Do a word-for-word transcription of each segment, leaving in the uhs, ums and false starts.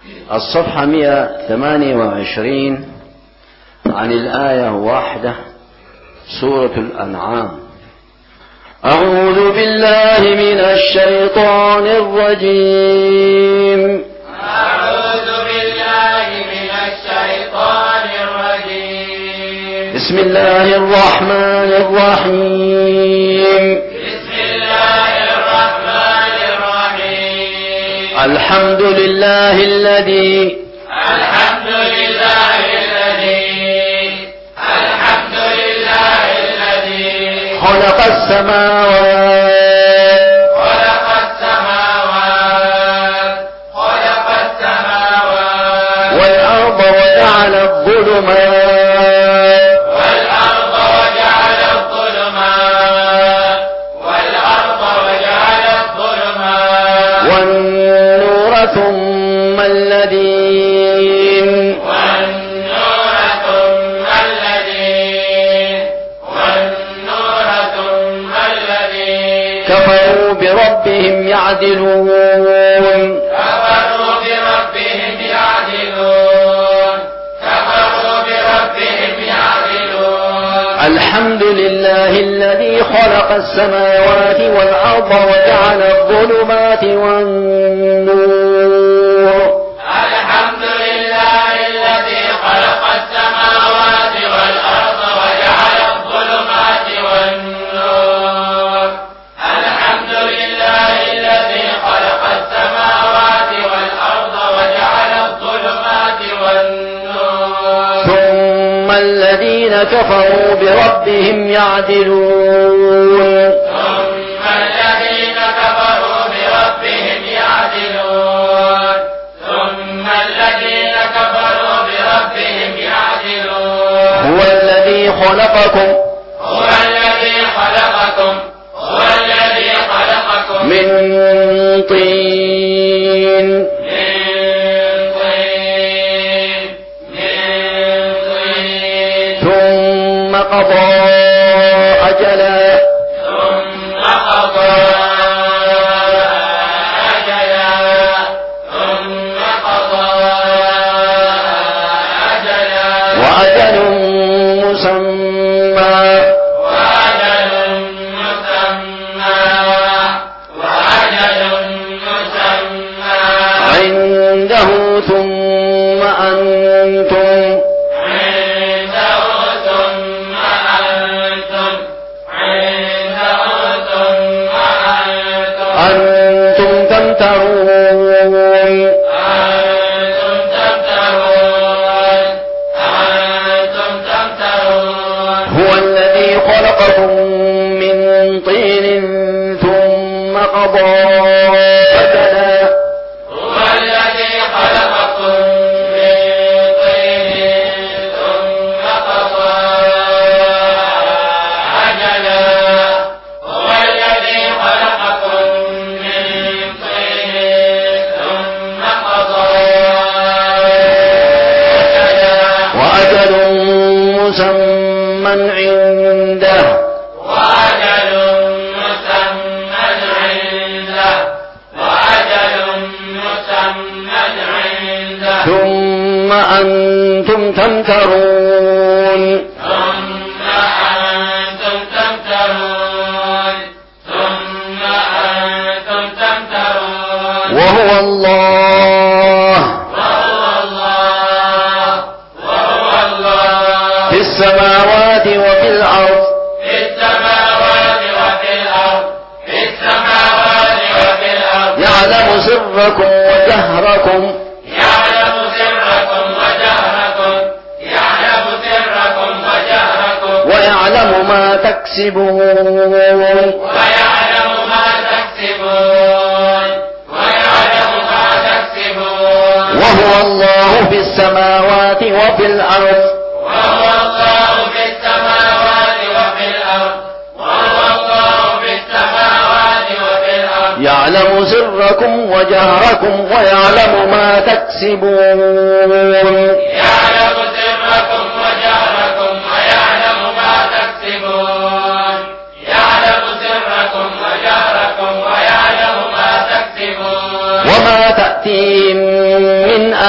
الصفحة مئة وثمانية وعشرين عن الآية واحدة، سورة الأنعام. أعوذ بالله من الشيطان الرجيم. أعوذ بالله من الشيطان الرجيم. بسم الله الرحمن الرحيم. بسم الله الرحمن الرحيم. الحمد لله الذي الحمد لله الذي الحمد لله الذي خلق السماوات خلق السماوات خلق السماوات والأرض وجعل الظلمات والأرض وجعل الظلمات والأرض وجعل الظلمات والنور ثم الذين والنور ثم الذين والنور ثم الذين كفروا بربهم يعدلون. كفروا بربهم يعدلون كفروا بربهم يعدلون. الحمد لله الذي خلق السماوات والأرض وجعل الظلمات والنور. الحمد لله الذي خلق السماوات والأرض وجعل الظلمات والنور. الحمد لله الذي خلق السماوات والأرض وجعل الظلمات والنور. ثم الذين كفروا بربهم يعدلون. ثم الذين كفروا بربهم يعدلون. ثم الذين كفروا بربهم يعدلون. هو الذي خلقكم هو الذي خلقكم هو الذي خلقكم من طين من طين من طين ثم قضى أجلا ثم قضى أجلا ثم قضى أجلا وأجل مسمى وأجل مسمى وأجل مسمى عنده ثم أنتم عنده ثم أنتم عنده ثم أنتم أنتم تمترون. أنتم تمترون أنتم تمترون. هو الذي خلقكم من طين ثم قضى أجلا هو الذي خلقكم من طين ثم قضى أجلا. هو الذي خلقكم من طين ثم قضى أجلا. وأجل مسمى عنده وأجل مسمى عنده وأجل مسمى عنده. ثم أنتم تمترون. ثم أنتم تمترون ثم أنتم تمترون. وهو الله وهو الله وهو الله في السماوات وفي الأرض في السماوات وفي الأرض في السماوات وفي الأرض. يعلم سركم وجهركم يعلم سركم وجهركم يعلم سركم وجهركم ويعلم ما تكسبون. ويعلم ما تكسبون ويعلم ما تكسبون. وهو الله في السماوات وفي الأرض وهو الله في السماوات وفي الأرض وهو الله في السماوات وفي الأرض. يعلم سركم وجهركم ويعلم ما تكسبون. يعلم سركم وجهركم ويعلم ما تكسبون. يعلم سركم وجهركم ويعلم ما تكسبون. وما تأتيهم من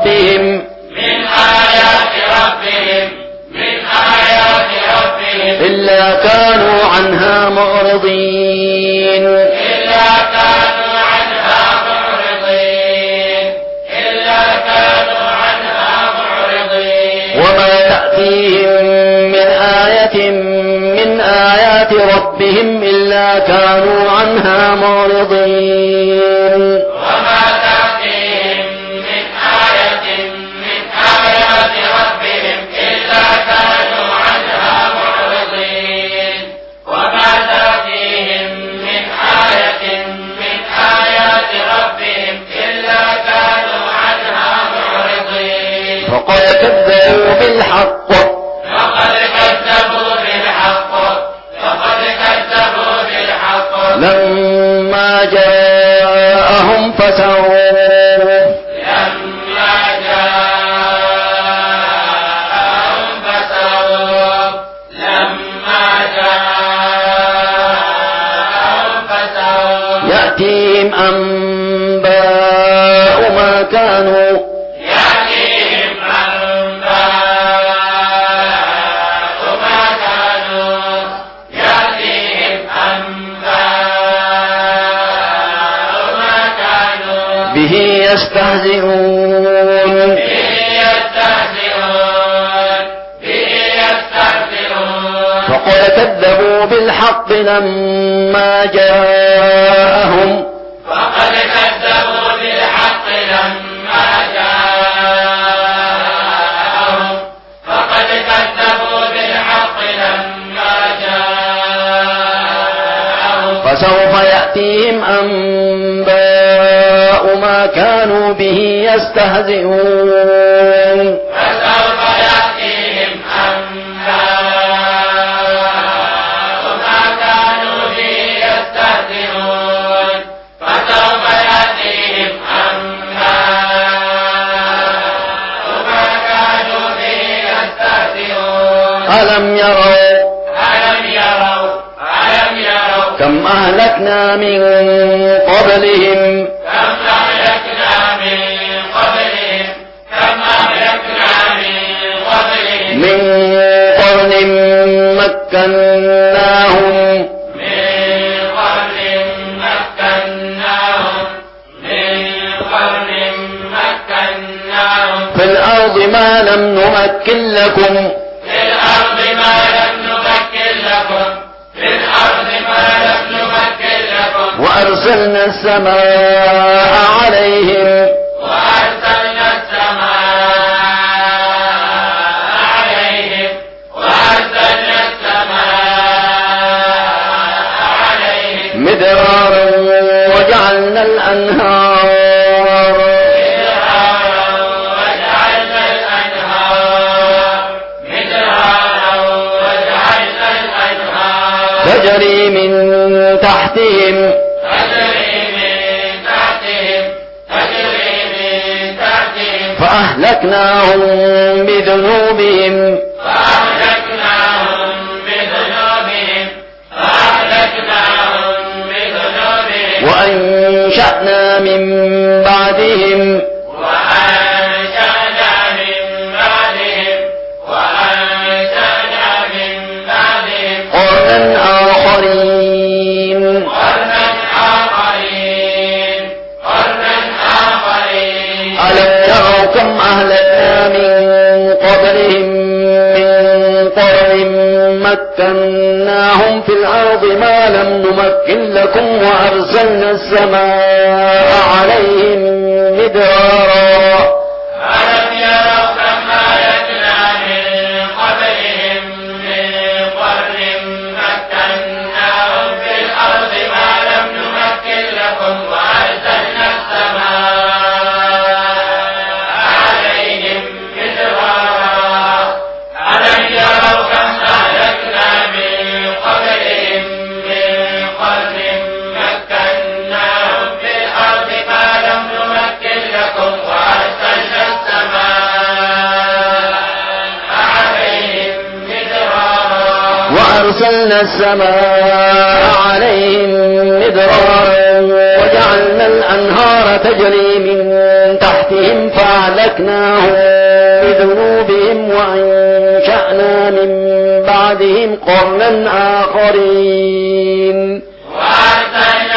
ربهم من آيات ربهم من آيات ربهم إلا كانوا عنها معرضين إلا كانوا عنها معرضين إلا كانوا عنها معرضين وما تأتيهم من آية من آيات ربهم إلا كانوا عنها معرضين وما تأتيهم من آية من آيات ربهم إلا كانوا عنها معرضين وما تأتيهم من آية من آيات ربهم إلا كانوا عنها معرضين فقد كذبوا بالحق فقد كذبوا بالحق فقد كذبوا بالحق لما جاءهم فسروا لما جاءهم فسروا لما جاءهم فسروا يأتيهم أنباء ما كانوا يأتيهم أنباء ما كانوا يأتيهم أنباء ما كانوا به يستهزئون به يستهزئون به يستهزئون فقد كذبوا بالحق لما جاءهم فقد كذبوا بالحق لما جاءهم فقد كذبوا بالحق لما جاءهم فسوف يأتيهم أنباء ما كانوا به يستهزئون فسوف يأتيهم أنباء ما كانوا به يستهزئون فسوف يأتيهم أنباء ما كانوا به يستهزئون ألم يروا ألم يروا ألم يروا كم أهلكنا من قبلهم كم أهلكنا من قبلهم كم أهلكنا من قبلهم من قرن مكناهم من قرن مكناهم من قرن مكناهم في الأرض ما لم نمكن لكم في الأرض ما لم نمكن لكم في الأرض ما لم نمكن لكم وأرسلنا السماء عليهم وأرسلنا السماء عليهم وأرسلنا السماء عليهم مدرارا وجعلنا الأنهار مدرارا وجعلنا الأنهار مدرارا وجعلنا الأنهار تجري من تحتهم تجري من تحتهم تجري من تحتهم فأهلكناهم بذنوبهم فأهلكناهم بذنوبهم فأهلكناهم بذنوبهم وأنشأنا من بعدهم وأنشأنا من بعدهم وأنشأنا من بعدهم قرنا آخرين قرنا آخرين قرنا آخرين ألم يروا كم أهلكنا من قبلهم من قرن مكناهم في الأرض ما لم نمكن لكم وأرسلنا السماء عليهم مدرارا ألم يروا كم أهلكنا من قبلهم من قرن مكناهم في الأرض ما لم نمكن لكم وأرسلنا السماء عليهم مدرارا ألم يروا كم أهلكنا من قبلهم من قرن مكناهم في الأرض ما لم نمكن لكم وأرسلنا السماء عليهم مدرارا وأرسلنا السماء عليهم مدرارا وجعلنا الأنهار تجري من تحتهم فأهلك فأهلكناهم بذنوبهم وأنشأنا من بعدهم قرنا آخرين وأرسلنا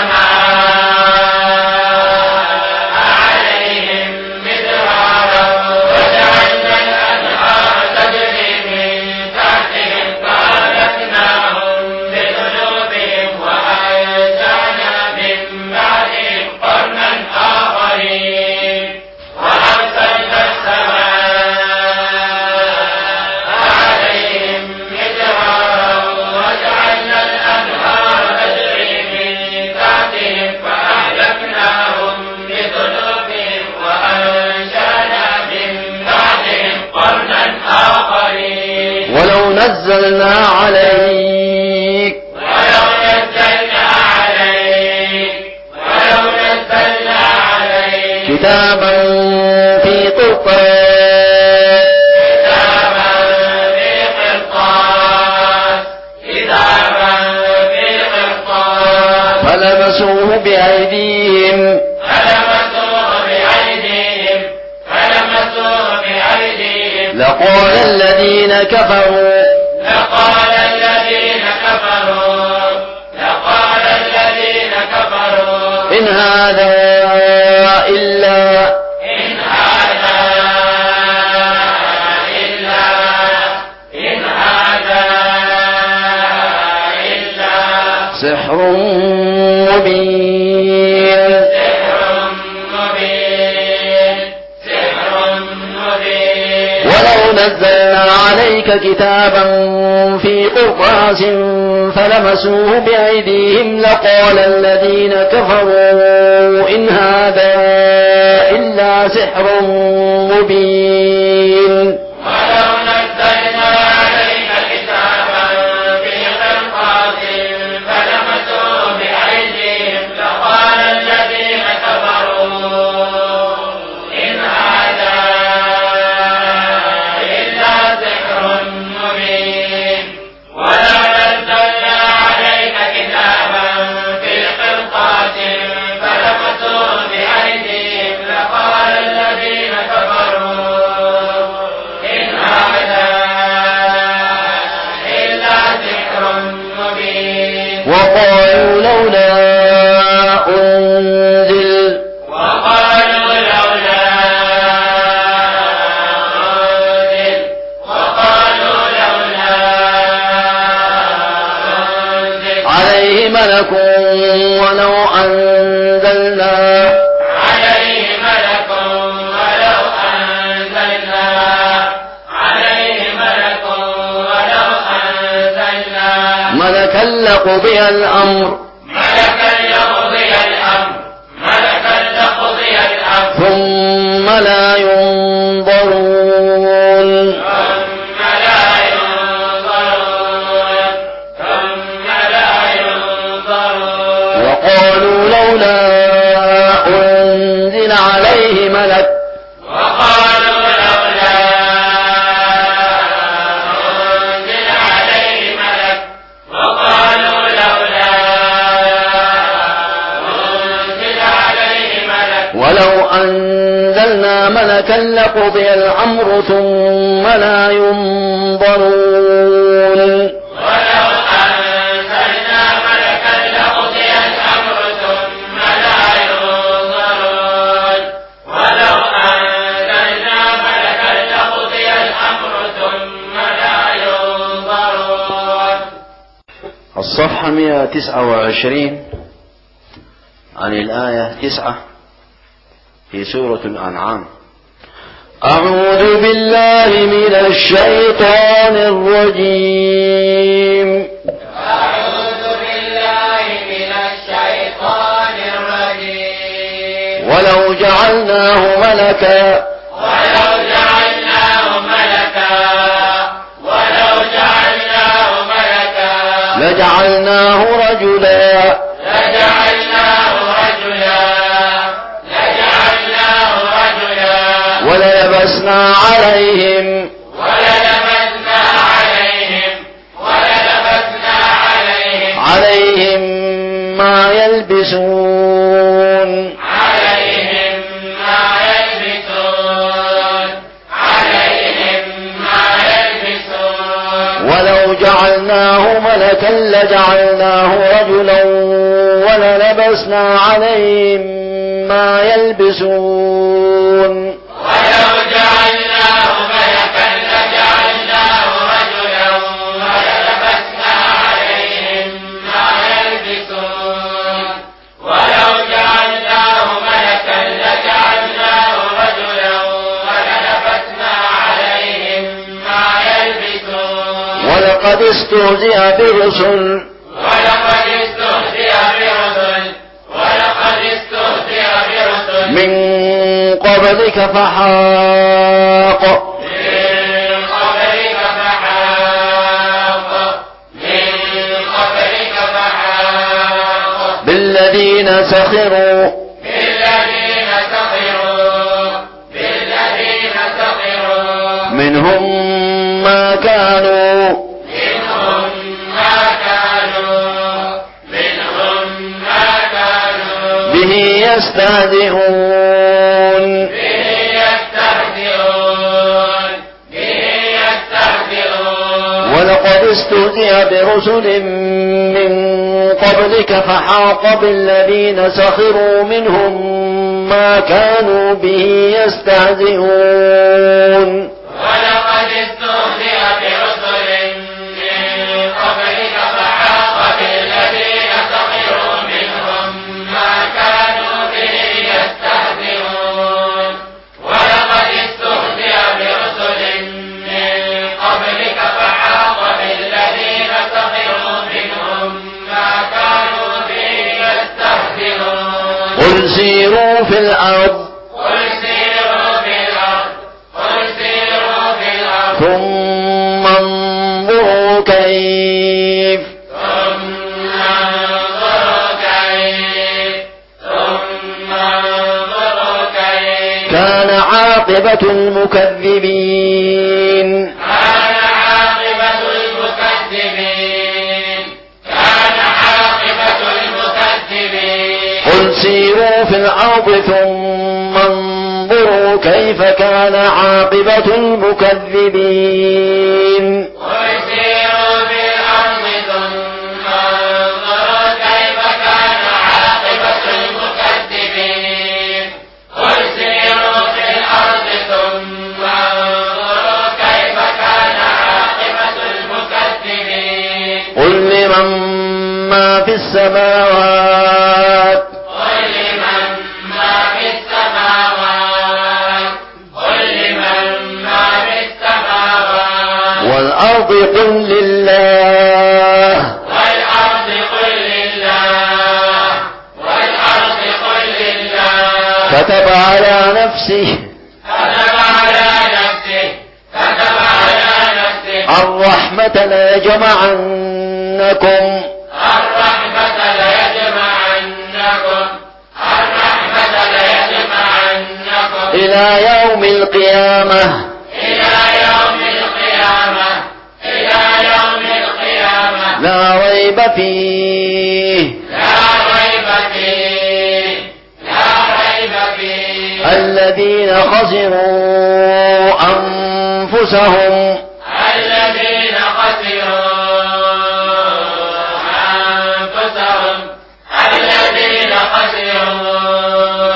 السماء عليهم مدرارا وجعلنا الأنهار تجري من تحتهم فأهلكناهم بذنوبهم وأنشأنا من بعدهم قرنا آخرين وأرسلنا السماء عليهم مدرارا وجعلنا الأنهار تجري من تحتهم فأهلكناهم بذنوبهم وأنشأنا من بعدهم قرنا آخرين ولو نزلنا عليك ولو نزلنا عليك ولو نزلنا عليك كتابا في قرطاس كتابا في قرطاس كتابا في قرطاس فلمسوه بأيديهم فلمسوه بأيديهم فلمسوه بأيديهم لقال الذين كفروا لقال الذين كفروا لقال الذين كفروا إن هذا إلا إن هذا إلا إن هذا إلا سحر مبين سحر مبين سحر مبين ولو نزلنا عليك كتابا في قرطاس فلمسوه بأيديهم لقال الذين كفروا إن هذا إلا سحر مبين ولو نزلنا عليك كتابا في قرطاس فلمسوه بأيديهم لقال الذين كفروا إن هذا إلا سحر مبين ولو نزلنا عليك كتابا في قرطاس فلمسوه بأيديهم لقال الذين كفروا إن هذا إلا سحر مبين وقالوا لولا أنزل وقالوا لولا أنزل وقالوا لولا أنزل عليه ملك ولو أنزلنا عليه ملك ولو أنزلنا عليه ملك ولو أنزلنا ملكا لقضي الأمر ملكا لقضي الأمر ملكا لقضي الأمر ثم لا ينظرون ثم لا ينظرون ثم لا ينظرون وقالوا لولا أنزل عليه ملك وقالوا لولا أنزل عليه ملك وقالوا لولا أنزل عليه ملك ولو أنزلنا ملكا لقضي الأمر ثم لا ينظرون ولو أنزلنا ملكا لقضي الأمر ثم لا ينظرون ولو أنزلنا ملكا لقضي الأمر ثم لا ينظرون. الصفحة مئة وتسعة وعشرين عن الآية تسعة في سورة الأنعام. أعوذ بالله من الشيطان الرجيم. أعوذ بالله من الشيطان الرجيم. ولو جعلناه ملكا ولو جعلناه ملكا ولو جعلناه ملكا لجعلناه رجلا لجعلناه رجلا لجعلناه رجلا وللبسنا عليهم وللبسنا عليهم وللبسنا عليهم عليهم ما يلبسون عليهم ما يلبسون ولو جعلناه ملكا لجعلناه رجلا وللبسنا عليهم ما يلبسون ولو جعلناه ملكا لجعلناه رجلا وللبسنا عليهم ما يلبسون ولو جعلناه ملكا لجعلناه رجلا وللبسنا عليهم ما يلبسون ولقد استهزئ برسل ولقد استهزئ برسل ولقد استهزئ برسل من قبلك فحاق من قبلك فحاق من قبلك فحاق بالذين سخروا بالذين سخروا بالذين سخروا منهم ما كانوا منهم ما كانوا منهم ما كانوا به يستهزئون به يستهزئون به يستهزئون ولقد استهزئ برسل من قبلك فحاق بالذين سخروا منهم ما كانوا به يستهزئون ولقد استهزئ برسل من قبلك فحاق بالذين سخروا منهم ما كانوا به يستهزئون ولقد استهزئ برسل من قبلك فحاق بالذين سخروا منهم ما كانوا به يستهزئون قل سيروا في الأرض قل سيروا في الأرض قل سيروا في الأرض ثم انظروا كيف ثم انظروا كيف ثم انظروا كيف كان عاقبة المكذبين كان عاقبة المكذبين كان عاقبة المكذبين قل سيروا في الأرض ثم انظروا كيف كان عاقبة المكذبين قل سيروا في الأرض ثم انظروا كيف كان عاقبة المكذبين قل سيروا في الأرض ثم انظروا كيف كان عاقبة المكذبين قل لمن ما في السماوات قل لمن ما في السماوات قل لمن ما في السماوات والأرض قل لله والأرض قل لله والأرض قل لله كتب على نفسه كتب على نفسه كتب على نفسه الرحمة ليجمعنكم الرحمة ليجمعنكم الرحمة ليجمعنكم إلى يوم القيامة إلى يوم القيامة إلى يوم القيامة لا ريب فيه لا ريب فيه لا ريب فيه الذين خسروا أنفسهم الذين خسروا أنفسهم الذين خسروا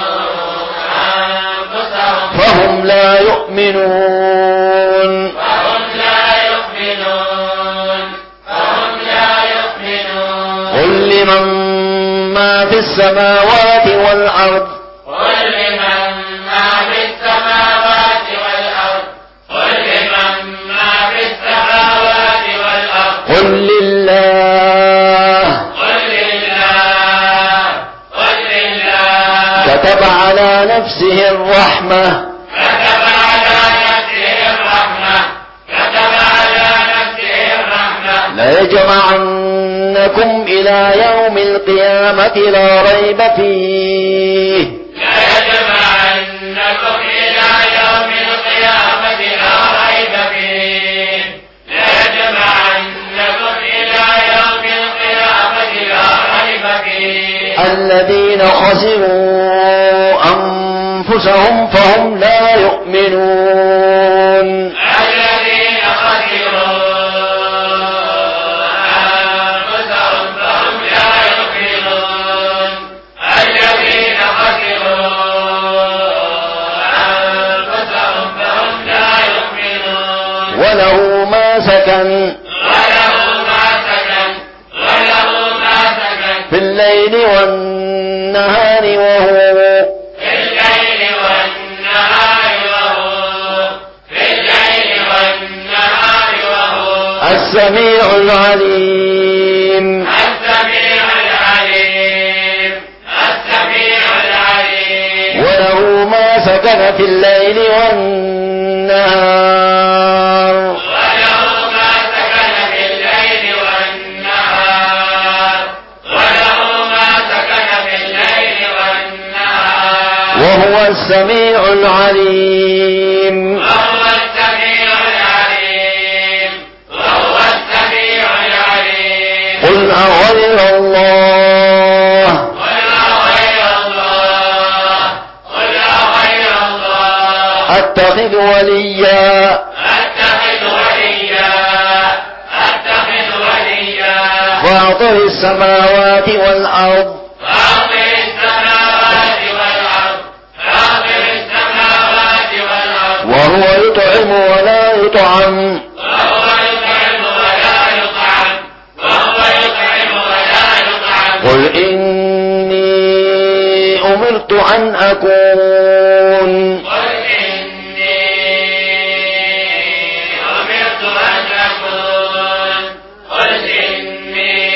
أنفسهم فهم لا يؤمنون فهم لا يؤمنون فهم لا يؤمنون قل لمن ما في السماوات والأرض قل لمن ما في السماوات والأرض قل لمن ما في السماوات والأرض قل لله قل لله قل لله كتب على نفسه الرحمة كتب على نفسه الرحمة كتب على نفسه الرحمة ليجمعنكم إلى يوم القيامة لا ريب فيه ليجمعنكم إلى يوم القيامة لا ريب فيه ليجمعنكم إلى يوم القيامة لا ريب فيه الذين خسروا أنفسهم فهم لا يؤمنون الذين خسروا سكن وله ما سكن وله ما سكن في الليل والنهار وهو في الليل والنهار وهو في الليل والنهار وهو السميع العليم السميع العليم السميع العليم وله ما سكن في الليل والنهار وله ما سكن في الليل والنهار وله ما سكن في الليل والنهار وهو السميع العليم وهو السميع العليم وهو السميع العليم قل أغير الله قل أغير الله قل أغير الله أتخذ وليا أتخذ وليا أتخذ وليا فاطر السماوات والأرض فاطر السماوات والأرض فاطر السماوات والأرض وهو يطعم ولا يطعم وهو يطعم ولا يطعم وهو يطعم ولا يطعم قل إني أمرت أن أكون قل إني أمرت أن أكون قل إني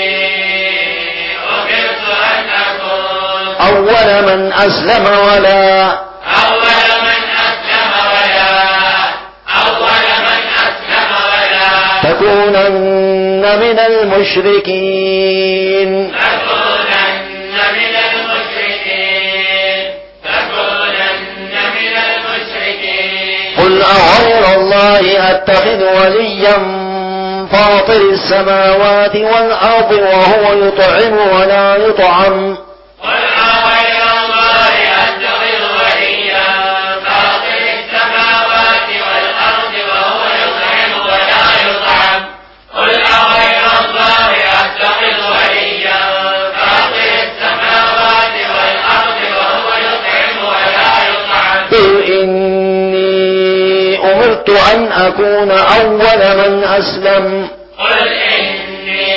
أمرت أن أكون أول من أسلم ولا أول من أسلم ولا أول من أسلم ولا تكونن من المشركين تكونن من المشركين تكونن من المشركين قل أغير الله أتخذ وليا فاطر السماوات والأرض وهو يطعم ولا يطعم قل أغير الله أتخذ وليا فاطر السماوات والأرض وهو يطعم ولا يطعم قل أغير الله أتخذ وليا فاطر السماوات والأرض وهو يطعم ولا يطعم قل إني أمرت أن أكون أول من أسلم قل إني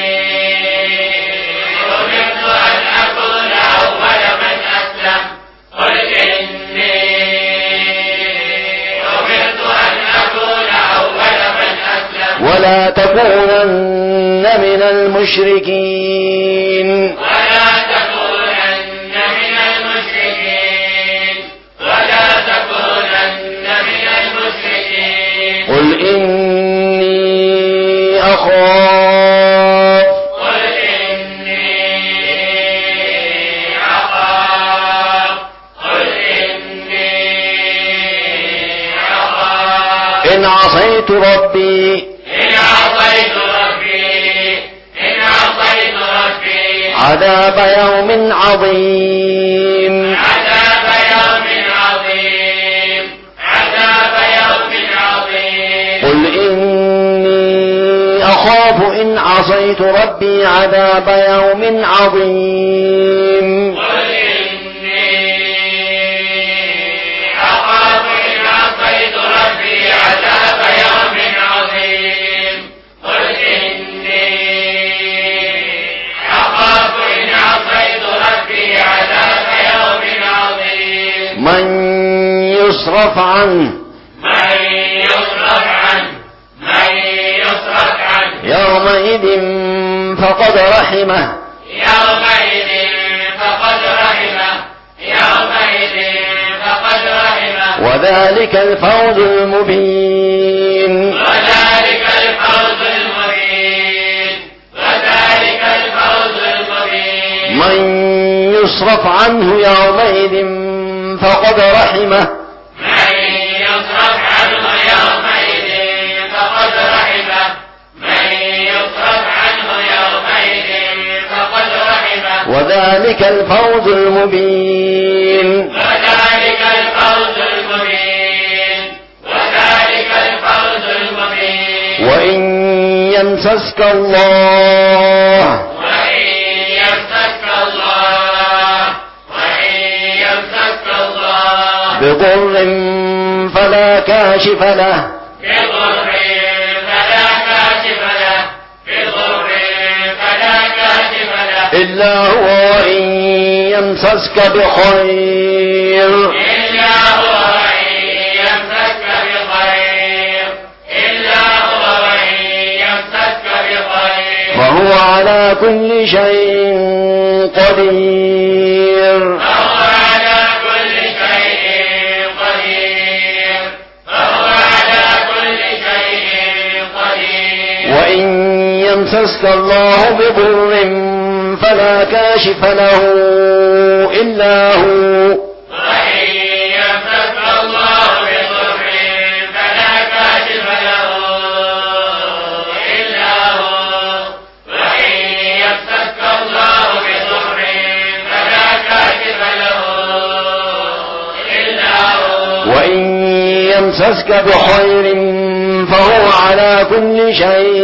أمرت أن أكون أول من أسلم قل إني أمرت أن أكون أول من أسلم ولا تكونن من المشركين ولا تكونن من المشركين ولا تكونن من المشركين قل إني أخاف قل إني أخاف قل إني أخاف إن عصيت ربي إن عصيت ربي إن عصيت ربي عذاب يوم عظيم عذاب يوم عظيم عذاب يوم عظيم قل إني أخاف إن عصيت ربي عذاب يوم عظيم قل إني أخاف إن عصيت ربي عذاب يوم عظيم قل إني أخاف إن عصيت ربي عذاب يوم عظيم من يصرف عنه من يصرف عنه من يصرف عنه يومئذ فقد رحمه يومئذ فقد رحمه يومئذ فقد رحمه وذلك الفوز المبين وذلك الفوز المبين وذلك الفوز المبين من يصرف عنه يومئذ فقد رحمه من يصرف عنه يومئذ فقد رحمه من يصرف عنه يومئذ فقد رحمه وذلك الفوز المبين وذلك الفوز المبين وذلك الفوز المبين وإن يمسسك الله وإن يمسك الله وإن يمسك الله بضر فلا كاشف له بضر فلا إلا هو وإن يمسسك بخير إلا هو وإن يمسسك بخير إلا هو وإن يمسسك بخير فهو على كل شيء قدير فهو على كل شيء قدير فهو على كل شيء قدير وإن يمسسك الله بضر فلا كاشف له إلا هو وإن يمسسك الله بضر فلا كاشف له إلا هو وإن يمسسك الله بضر فلا كاشف له إلا هو وإن يمسسك بخير فهو على كل شيء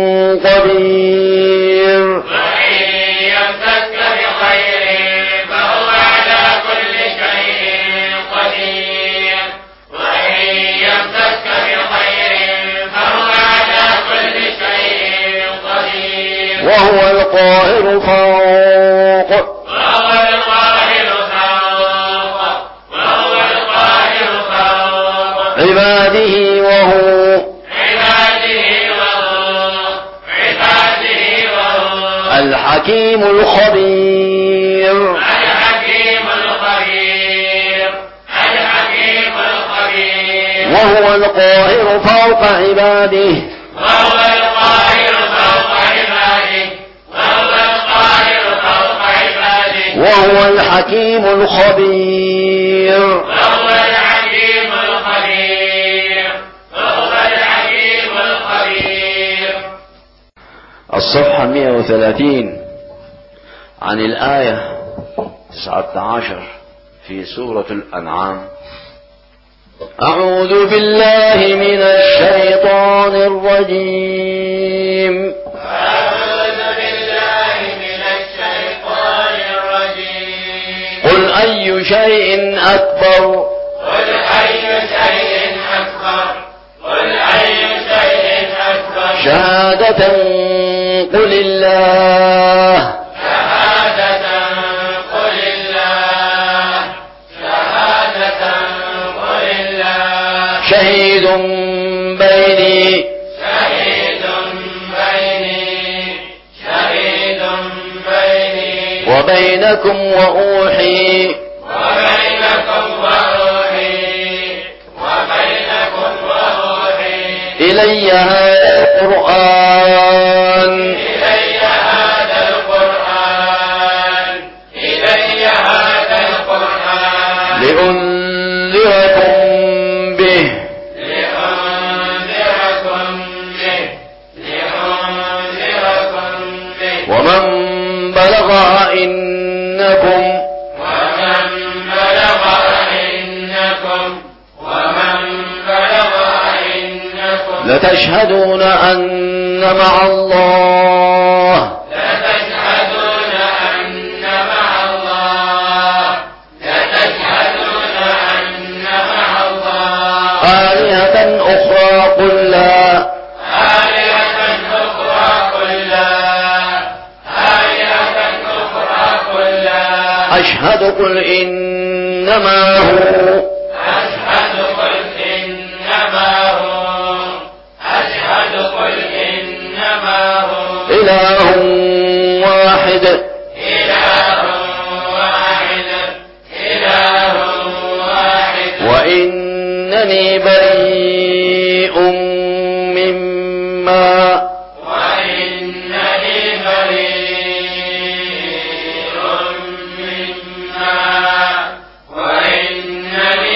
قدير وإن يمسسك بخير فهو على كل شيء قدير وإن يمسسك بخير فهو على كل شيء قدير وهو القاهر فوق وهو القاهر فوق وهو القاهر فوق عباده وهو عباده وهو عباده وهو الحكيم الخبير الحكيم الخبير الحكيم الخبير وهو القاهر فوق عباده وهو القاهر فوق عباده وهو القاهر فوق عباده وهو الحكيم الخبير وهو الحكيم الخبير وهو الحكيم الخبير. الصفحة مئة وثلاثين عن الآية تسعة عشر في سورة الأنعام. أعوذ بالله من الشيطان الرجيم. أعوذ بالله من الشيطان الرجيم. قل أي شيء أكبر قل أي شيء أكبر قل أي شيء أكبر شهادة قل الله شهادة قل الله شهادة قل الله شهيد بيني شهيد بيني شهيد بيني وبينكم وأوحي وبينكم وروحي وبينكم وروحي إلي هذا القرآن إلي هذا القرآن إلي هذا القرآن لأنذركم به لأنذركم به لأنذركم به ومن بلغ إنكم ومن بلغ إنكم ومن بلغ إنكم لتشهدون أن مع الله لتشهدون أن مع الله لتشهدون أن مع الله آلهة أخرى قل لا آلهة أخرى قل لا آلهة أخرى قل لا أشهد قل إنما هو أشهد قل إنما هو أشهد قل إنما هو إله واحد إله واحد إله واحد وإنني بريء مما وإنني بريء مما وإنني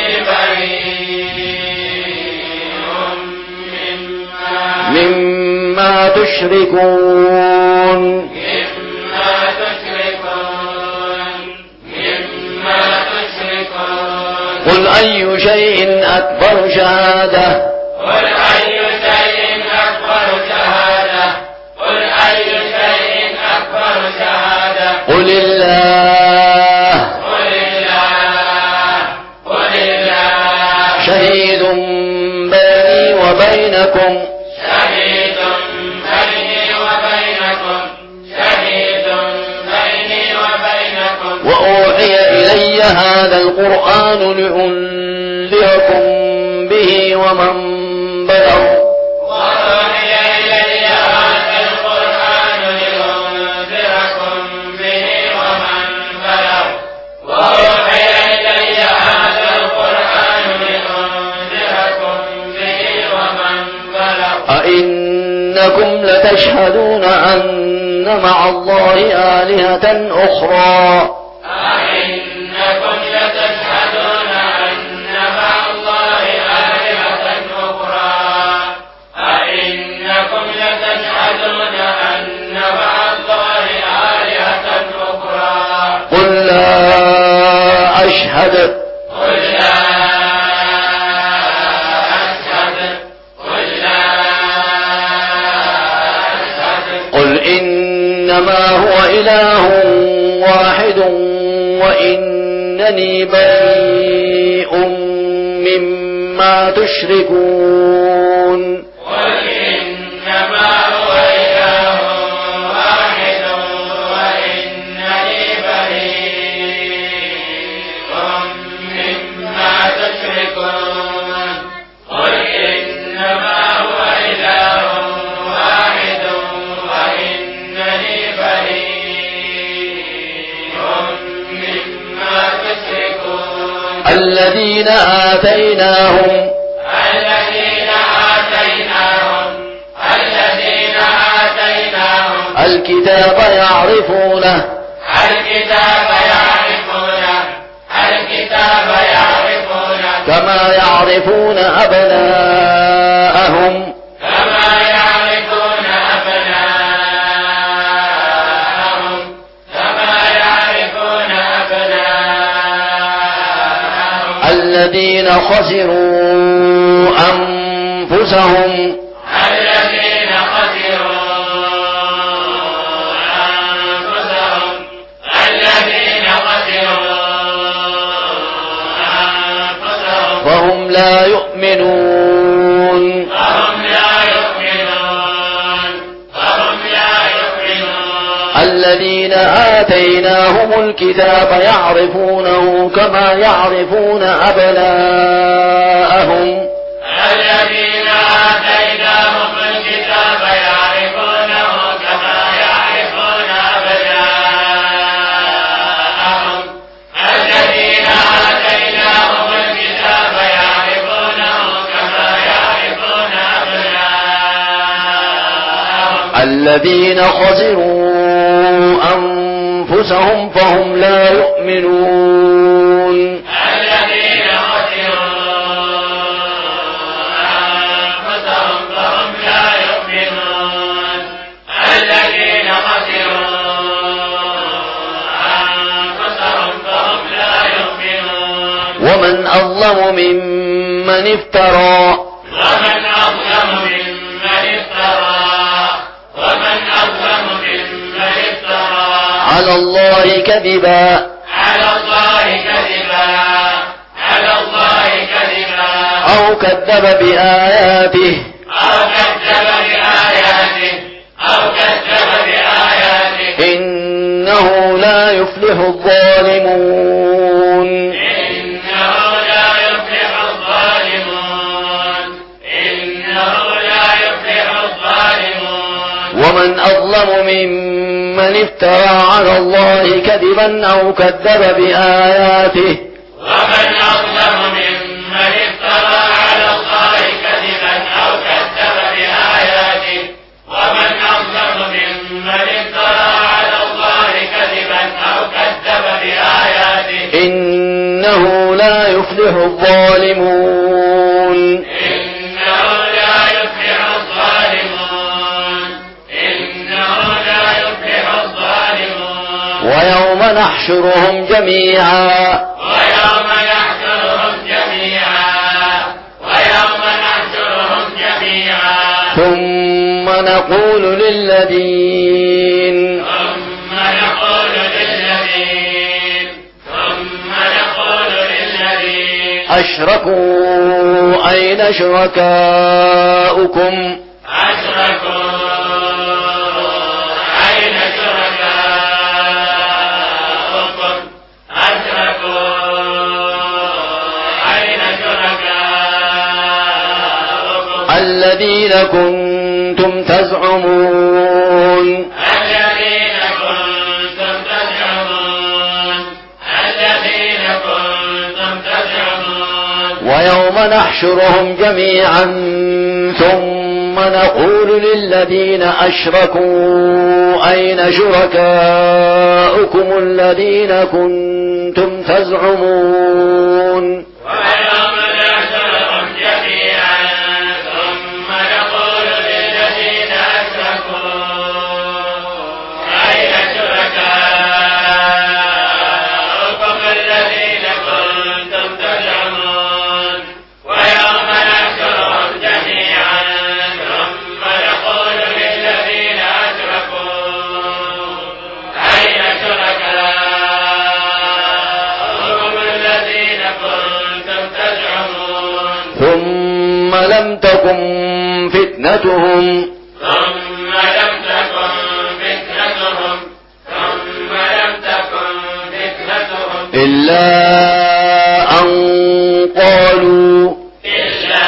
بريء مما مما تشركون مما تشركون مما تشركون. قل أي شيء أكبر شهادة قل أي شيء أكبر شهادة قل أي شيء أكبر شهادة قل الله قل الله قل الله شهيد بيني وبينكم شهيد بيني وبينكم شهيد بيني هذا القرآن لأنذركم به ومن بلغ وأوحي إلي هذا القرآن لأنذركم به ومن بلغ وأوحي إلي هذا القرآن لأنذركم به ومن بلغ أئنكم لتشهدون أن مع الله آلهة أخرى أئنكم لتشهدون أن مع الله آلهة أخرى أئنكم لتشهدون أن مع الله آلهة أخرى قل لا أشهد قل لا أشهد قل لا أشهد قل إنما هو إله واحد وإنني بريء مما تشركون قل إنما هو إله واحد وإنني بريء مما تشركون قل إنما هو إله واحد وإنني بريء مما تشركون الذين آتيناهم الذين آتيناهم الذين آتيناهم الكتاب يعرفونه الكتاب يعرفونه الكتاب يعرفونه كما يعرفون أبناءهم كما يعرفون أبناءهم كما يعرفون أبناءهم الذين خسروا أنفسهم الذين خسروا أنفسهم الذين خسروا أنفسهم وهم لا يؤمنون فهم لا يؤمنون فهم لا يؤمنون الذين آتيناهم الكتاب يعرفونه كما يعرفون أبناءهم الذين آتيناهم الكتاب يعرفونه كما يعرفون أبناءهم الذين آتيناهم الكتاب يعرفونه كما يعرفون أبناءهم الذين خسروا أنفسهم فهم لا يؤمنون الذين خسروا أنفسهم فهم لا يؤمنون الذين خسروا أنفسهم فهم لا يؤمنون ومن أظلم ممن افترى ومن أظلم ممن افترى ومن أظلم ممن افترى على الله كذبا على الله كذبا على الله كذبا أو كذب بآياته أو كذب بآياته أو كذب بآياته إنه لا يفلح الظالمون إنه لا يفلح الظالمون إنه لا يفلح الظالمون ومن أظلم ممن افترى على الله كذبا أو كذب بآياته ومن أظلم ممن افترى على الله كذبا أو كذب بآياته ومن أظلم ممن افترى على الله كذبا أو كذب بآياته إنه لا يفلح الظالمون إنه لا يفلح الظالمون إنه لا يفلح الظالمون ويوم نحشرهم جميعا ويوم نحشرهم جميعا ويوم نحشرهم جميعا ثم نقول للذين ثم نقول للذين ثم نقول للذين أشركوا أين شركاؤكم أشركوا أين شركاؤكم أشركوا الذين كنتم تزعمون الذين كنتم تزعمون الذين كنتم تزعمون ويوم نحشرهم جميعا ثم نقول للذين أشركوا أين شركاؤكم الذين كنتم تزعمون ويوم نحشرهم جميعا ثم نقول للذين أشركوا أين شركاؤكم الذين كنتم تزعمون ويوم نحشرهم جميعا ثم نقول للذين أشركوا أين شركاؤكم الذين كنتم تزعمون ثم لم تكن فتنتهم ثم لم تكن فتنتهم ثم لم تكن فتنتهم إلا أن قالوا إلا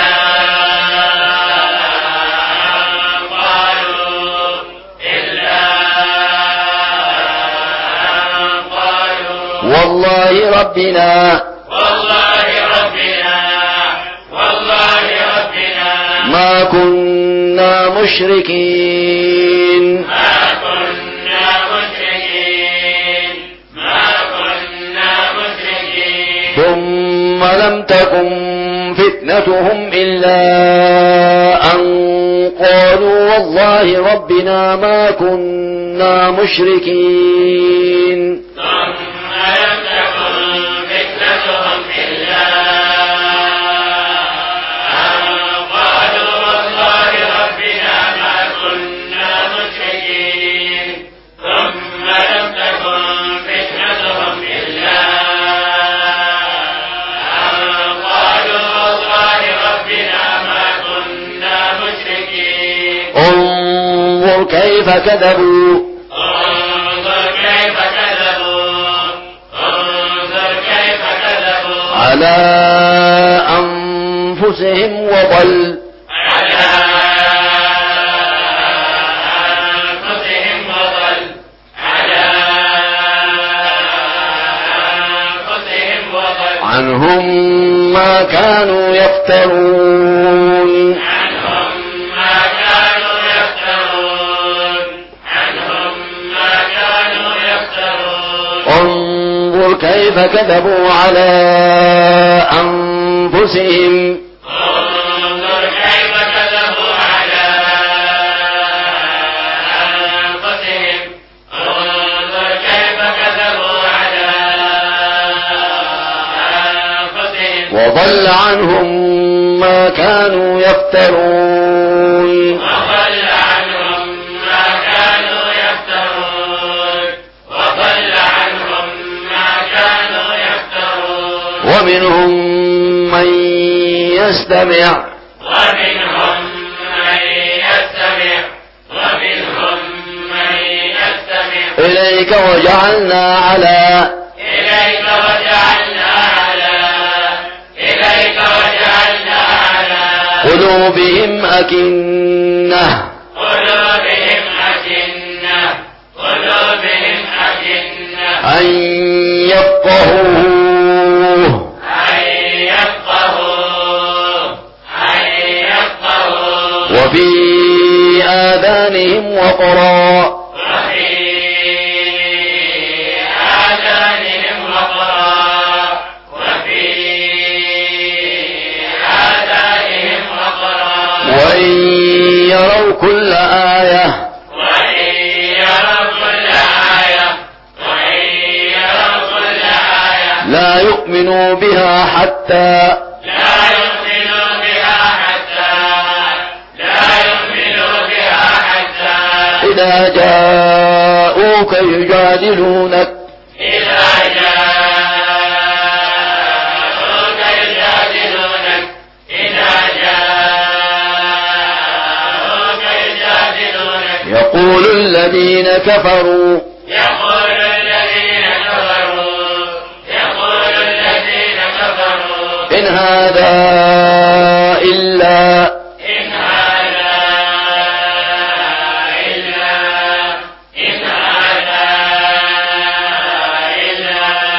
أن قالوا إلا أن قالوا والله ربنا والله ربنا والله ربنا ما كنا مشركين ما كنا مشركين ما كنا مشركين ثم لم تكن فتنتهم إلا أن قالوا والله ربنا ما كنا مشركين ثم لم تكن فتنتهم إلا أن قالوا والله ربنا ما كنا مشركين ثم لم تكن فتنتهم إلا أن قالوا والله ربنا ما كنا مشركين انظر كيف كذبوا انظر كيف كذبوا انظر كيف كذبوا على أنفسهم وضل على أنفسهم وضل على أنفسهم وضل عنهم ما كانوا يفترون عنهم ما كانوا يفترون عنهم ما كانوا يفترون انظر كيف كذبوا على أنفسهم انظر كيف كذبوا على أنفسهم انظر كيف كذبوا على أنفسهم وضل عنهم ما كانوا يفترون وضل عنهم ما كانوا يفترون وضل عنهم ما كانوا يفترون ومنهم من يستمع ومنهم من يستمع ومنهم من يستمع إليك وجعلنا على إليك وجعلنا على إليك وجعلنا على قلوبهم أكنة قلوبهم أكنة قلوبهم أكنة أن يفقهوه أن يفقهوا أن يفقهوا وفي آذانهم وقرا وفي آذانهم وقرا وفي آذانهم وقرا وإن يروا كل آية وإن يروا كل آية وإن يروا كل آية لا يؤمنوا بها حتى لا يؤمنوا بها حتى لا يؤمنوا بها حتى إذا جاءوك يجادلونك إذا جاءوك يجادلونك إذا جاءوك يجادلونك يقول الذين كفروا يقول الذين كفروا يقول الذين كفروا إن هذا إلا إن هذا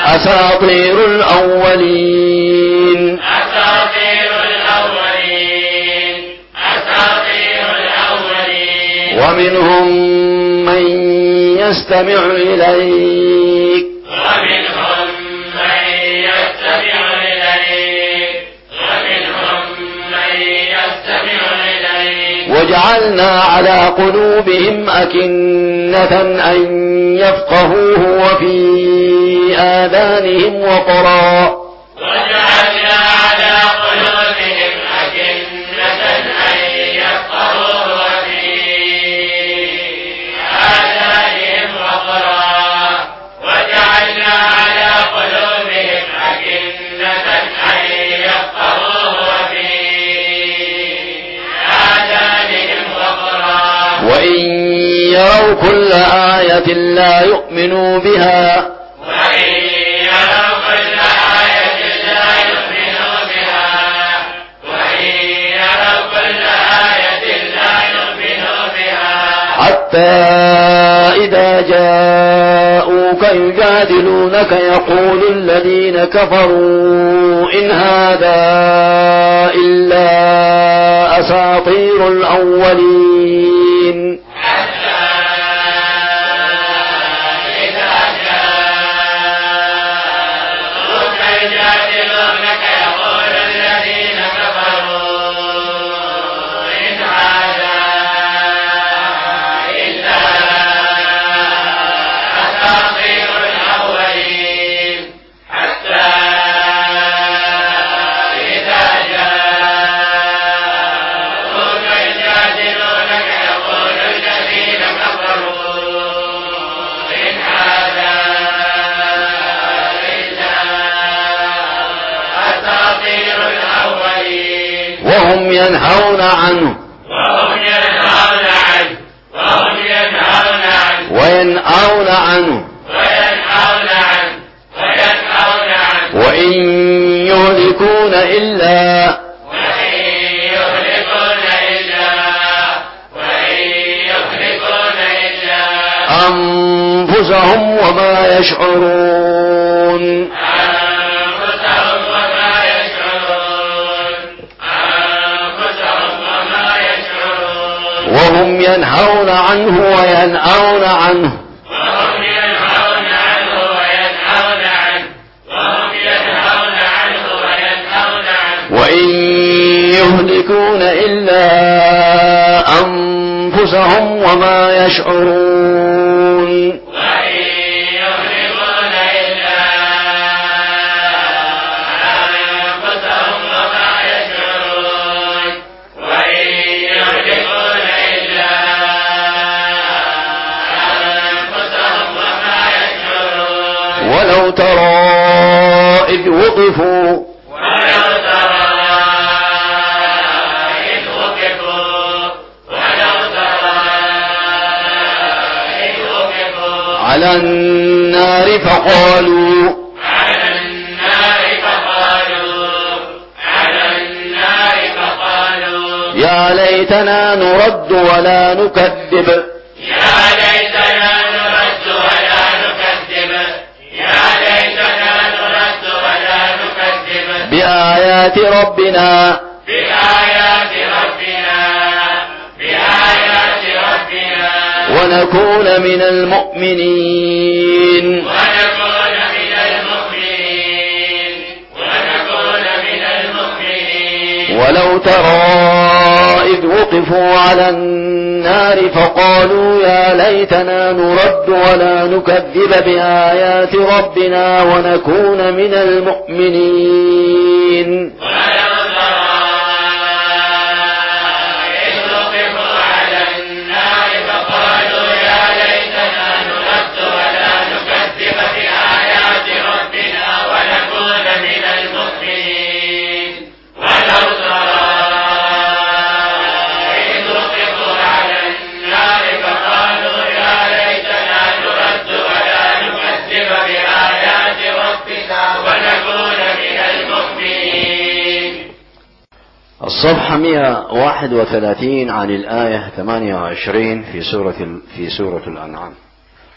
أساطير الأولين أساطير الأولين أساطير الأولين ومنهم من يستمع إليك ومنهم من يستمع إليك ومنهم من يستمع إليك وجعلنا على قلوبهم أكنة أن يفقهوه وفي آذانهم وقرا وجعلنا على قلوبهم أكنة أن يفقهوه وفي آذانهم وقرا وجعلنا على قلوبهم أكنة أن يفقهوه وفي آذانهم وقرا وإن يروا كل آية لا يؤمنوا بها وإن يروا كل آية لا يؤمنوا بها وإن يروا كل آية لا يؤمنوا بها حتى إذا جاءوك يجادلونك يقول الذين كفروا إن هذا إلا أساطير الأولين حتى إذا جاءوك يجادلونك يقول الذين كفروا إن هذا إلا أساطير الأولين حتى إذا جاءوك يجادلونك يقول الذين كفروا إن هذا إلا أساطير الأولين وهم ينهون عنه وهم ينهون عنه وهم ينهون عنه وينأون عنه وينهون عنه وينهون عنه وإن يهلكون إلا وإن يهلكون إلا وإن يهلكون إلا أنفسهم وما يشعرون أنفسهم وما يشعرون أنفسهم وما يشعرون وهم ينهون عنه وينأون عنه وهم ينهون عنه وينهون عنه وهم ينهون عنه وينهون عنه وإن يهلكون إلا أنفسهم وما يشعرون وإن يهلكون إلا أنفسهم وما يشعرون وإن يهلكون إلا أنفسهم وما يشعرون ولو ترى إذ وقفوا ولو ترى إذ وقفوا ولو ترى إذ وقفوا على النار فقالوا على النار فقالوا على النار فقالوا يا ليتنا نرد ولا نكذب يا ليتنا نرد ولا نكذب يا ليتنا نرد ولا نكذب بآيات ربنا بآيات ربنا بآيات ربنا ونكون من المؤمنين ونكون من المؤمنين ونكون من المؤمنين ولو ترى إذ وقفوا على النار فقالوا يا ليتنا نرد ولا نكذب بآيات ربنا ونكون من المؤمنين ولو ترى إذ وقفوا على النار فقالوا يا ليتنا نرد ولا نكذب بآيات ربنا ونكون من المؤمنين ولو ترى إذ وقفوا على النار فقالوا يا ليتنا نرد ولا نكذب بآيات ربنا ونكون من المؤمنين. الصفحة مئة وواحد وثلاثين عن الآية ثمانية وعشرين في سورة في سورة الأنعام.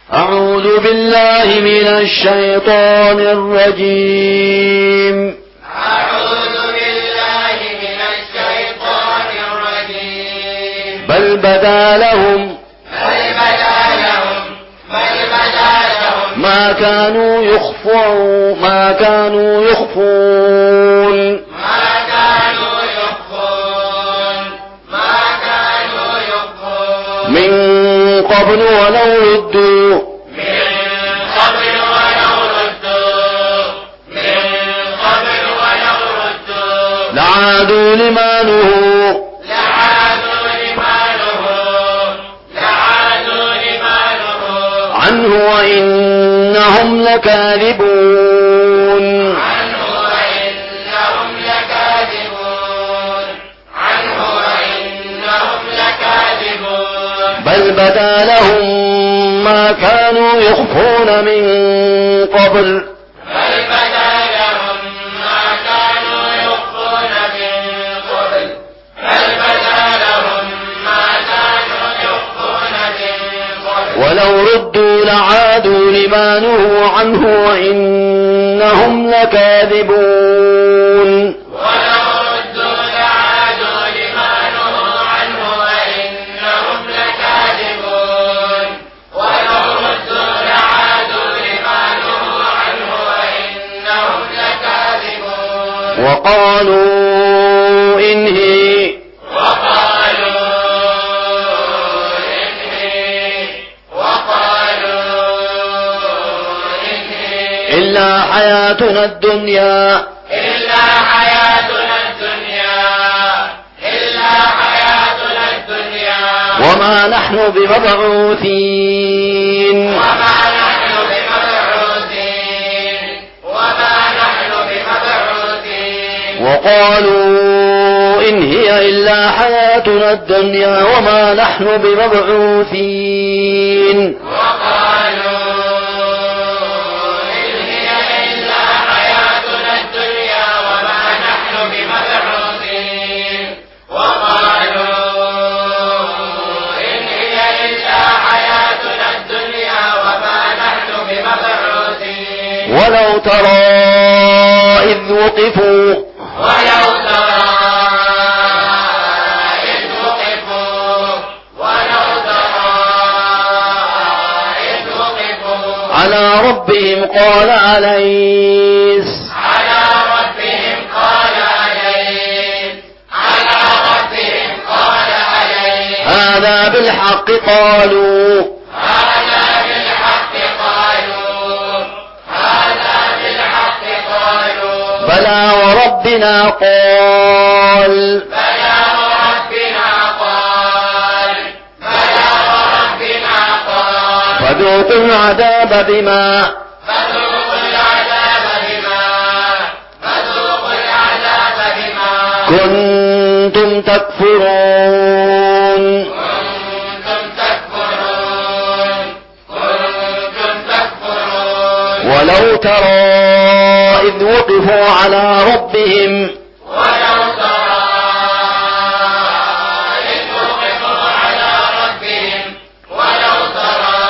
أعوذ بالله من الشيطان الرجيم. أعوذ بالله من الشيطان الرجيم. بل بدا لهم بل بدا لهم بل بدا لهم ما كانوا يخفون ما كانوا يخفون ما كانوا يخفون ما كانوا يخفون من قبل ولو ردوا من قبل ولو ردوا من قبل ولو ردوا لعادوا لما نهوا لعادوا لما نهوا لعادوا لما نهوا عنه وإنهم لكاذبون عنه وإنهم لكاذبون عنه وإنهم لكاذبون بل بدا لهم ما كانوا يخفون من قبل بل بدا لهم ما كانوا يخفون من قبل بل بدا لهم ما كانوا يخفون من قبل ولو ردوا لعادوا لما نهوا عنه وإنهم لكاذبون ولو ردوا لعادوا لما نهوا عنه وإنهم لكاذبون ولو ردوا لعادوا لما نهوا عنه وإنهم لكاذبون وقالوا إن هي وقالوا إن هي وقالوا إن هي إلا حياتنا الدنيا إلا حياتنا الدنيا إلا حياتنا الدنيا وما نحن بمبعوثين وما نحن بمبعوثين وما نحن بمبعوثين وقالوا إن هي إلا حياتنا الدنيا وما نحن بمبعوثين وقالوا إن هي إلا حياتنا الدنيا وما نحن بمبعوثين وقالوا إن هي إلا حياتنا الدنيا وما نحن بمبعوثين ولو ترى إذ وقفوا ولو ترى إذ وقفوا ولو ترى إذ وقفوا على ربهم قال أليس على ربهم قال أليس على ربهم قال أليس هذا بالحق قالوا هذا بالحق قالوا هذا بالحق قالوا بلى وربنا قال بلى وربنا قال بلى وربنا قال فذوقوا العذاب بما فذوقوا العذاب بما فذوقوا العذاب بما كنتم تكفرون كنتم تكفرون كنتم تكفرون ولو ترى إذ وقفوا على ربهم ولو ترى إذ وقفوا على ربهم ولو ترى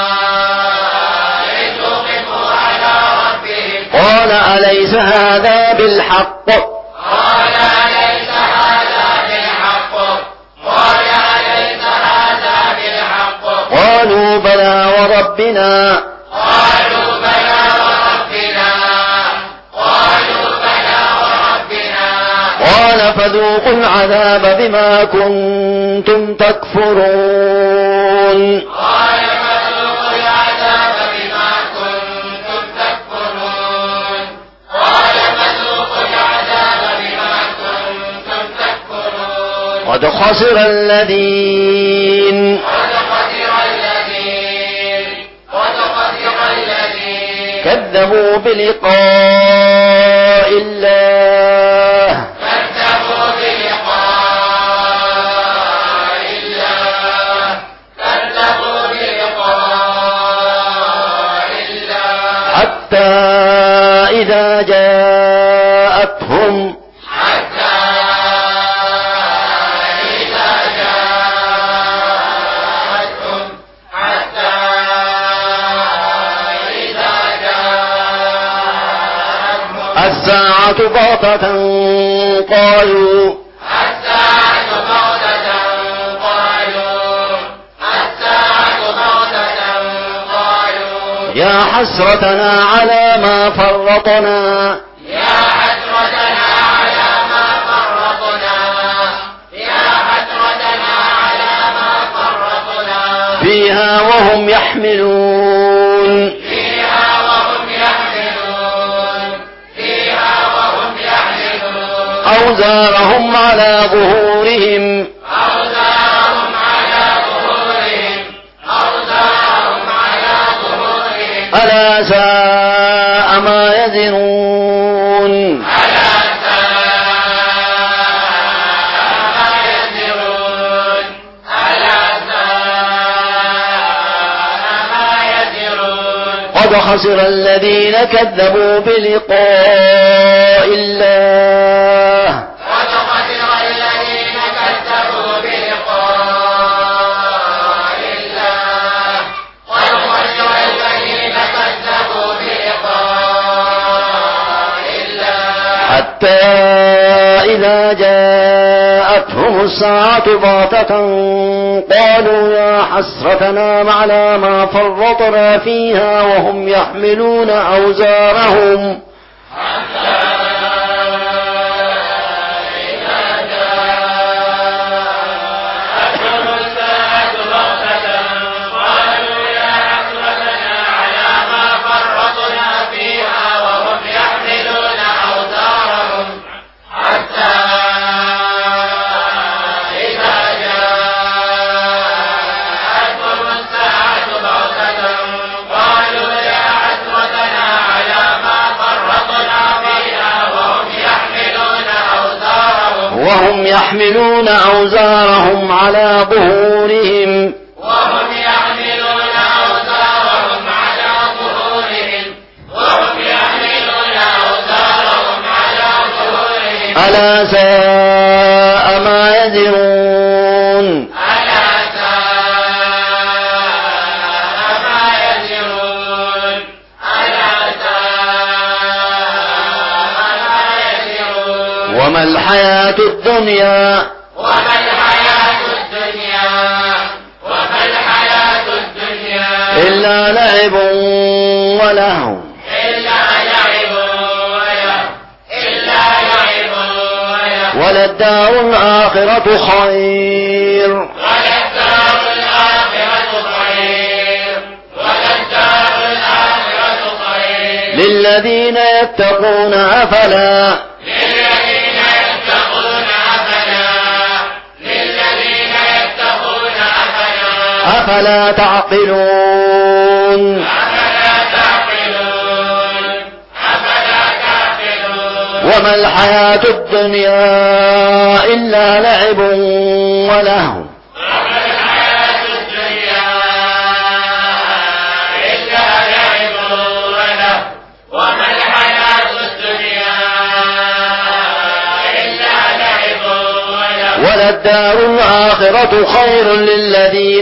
إذ وقفوا على ربهم قال أليس هذا بالحق قال أليس هذا بالحق قال أليس هذا بالحق قالوا بلى وربنا قالوا بلى وربنا قالوا بلى وربنا قال فذوقوا العذاب بما كنتم تكفرون قال فذوقوا العذاب بما كنتم تكفرون قال فذوقوا العذاب بما كنتم تكفرون قد خسر الذين قد خسر الذين قد خسر الذين كذبوا بلقاء الله كذبوا بلقاء الله كذبوا بلقاء الله حتى إذا جاءتهم حتى إذا جاءتهم حتى الساعة بغتة قالوا الساعة بغتة قالوا الساعة بغتة قالوا يا حسرتنا على ما فرطنا يا حسرتنا على ما فرطنا يا حسرتنا على ما فرطنا فيها وهم يحملون فيها وهم يحملون فيها وهم يحملون أوزارهم على ظهورهم أوزارهم على ظهورهم أوزارهم على ظهورهم ألا ساء ما يزرون ألا ساء ما يزرون ألا ساء ما يزرون قد خسر الذين كذبوا بلقاء الله قد خسر الذين كذبوا بلقاء الله قد خسر الذين كذبوا بلقاء الله حتى إذا جاءتهم الساعة بغتة قالوا يا حسرتنا على ما فرطنا فيها وهم يحملون أوزارهم وهم يحملون أوزارهم على ظهورهم وهم يحملون أوزارهم على ظهورهم وهم يحملون أوزارهم على ظهورهم ألا ساء ما يزرون ألا ساء ما يزرون ألا ساء ما يزرون وما الحياة الدنيا وما الحياة الدنيا وما الحياة الدنيا إلا لعب ولهو إلا لعب ولهو إلا لعب ولهو وللدار الآخرة خير وللدار الآخرة خير وللدار الآخرة خير للذين يتقون أفلا للذين يتقون أفلا للذين يتقون أفلا أفلا تعقلون أفلا تعقلون أفلا تعقلون وما الحياة الدنيا إلا لعب ولهو وما الحياة الدنيا إلا لعب ولهو وما الحياة الدنيا إلا لعب ولهو وللدار الآخرة خير للذين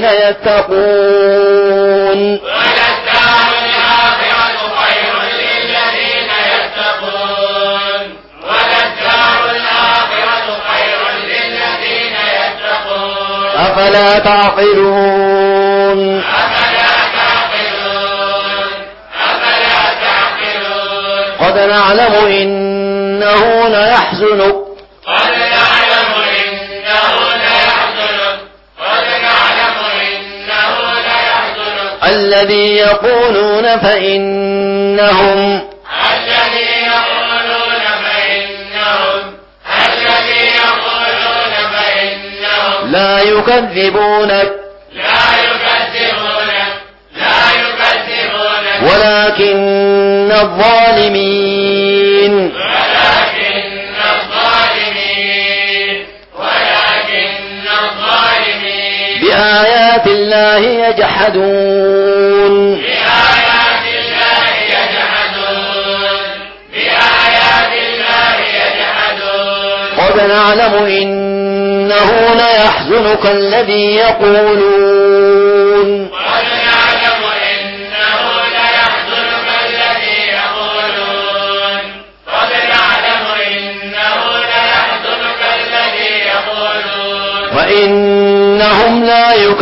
يتقون وللدار الآخرة خير للذين يتقون وللدار الآخرة خير للذين يتقون أفلا تعقلون أفلا تعقلون أفلا تعقلون قد نعلم إنه ليحزنك قد نعلم إنه ليحزنك قد نعلم إنه ليحزنك الذي يقولون فإنهم الذي يقولون فإنهم الذي يقولون فإنهم لا يكذبونك لا يكذبونك لا يكذبونك ولكن الظالمين ولكن الظالمين ولكن الظالمين بآيات الله يجحدون بآيات الله يجحدون بآيات الله يجحدون قد نعلم إنه ليحزنك الذي يقولون قد نعلم إنه ليحزنك الذي يقولون قد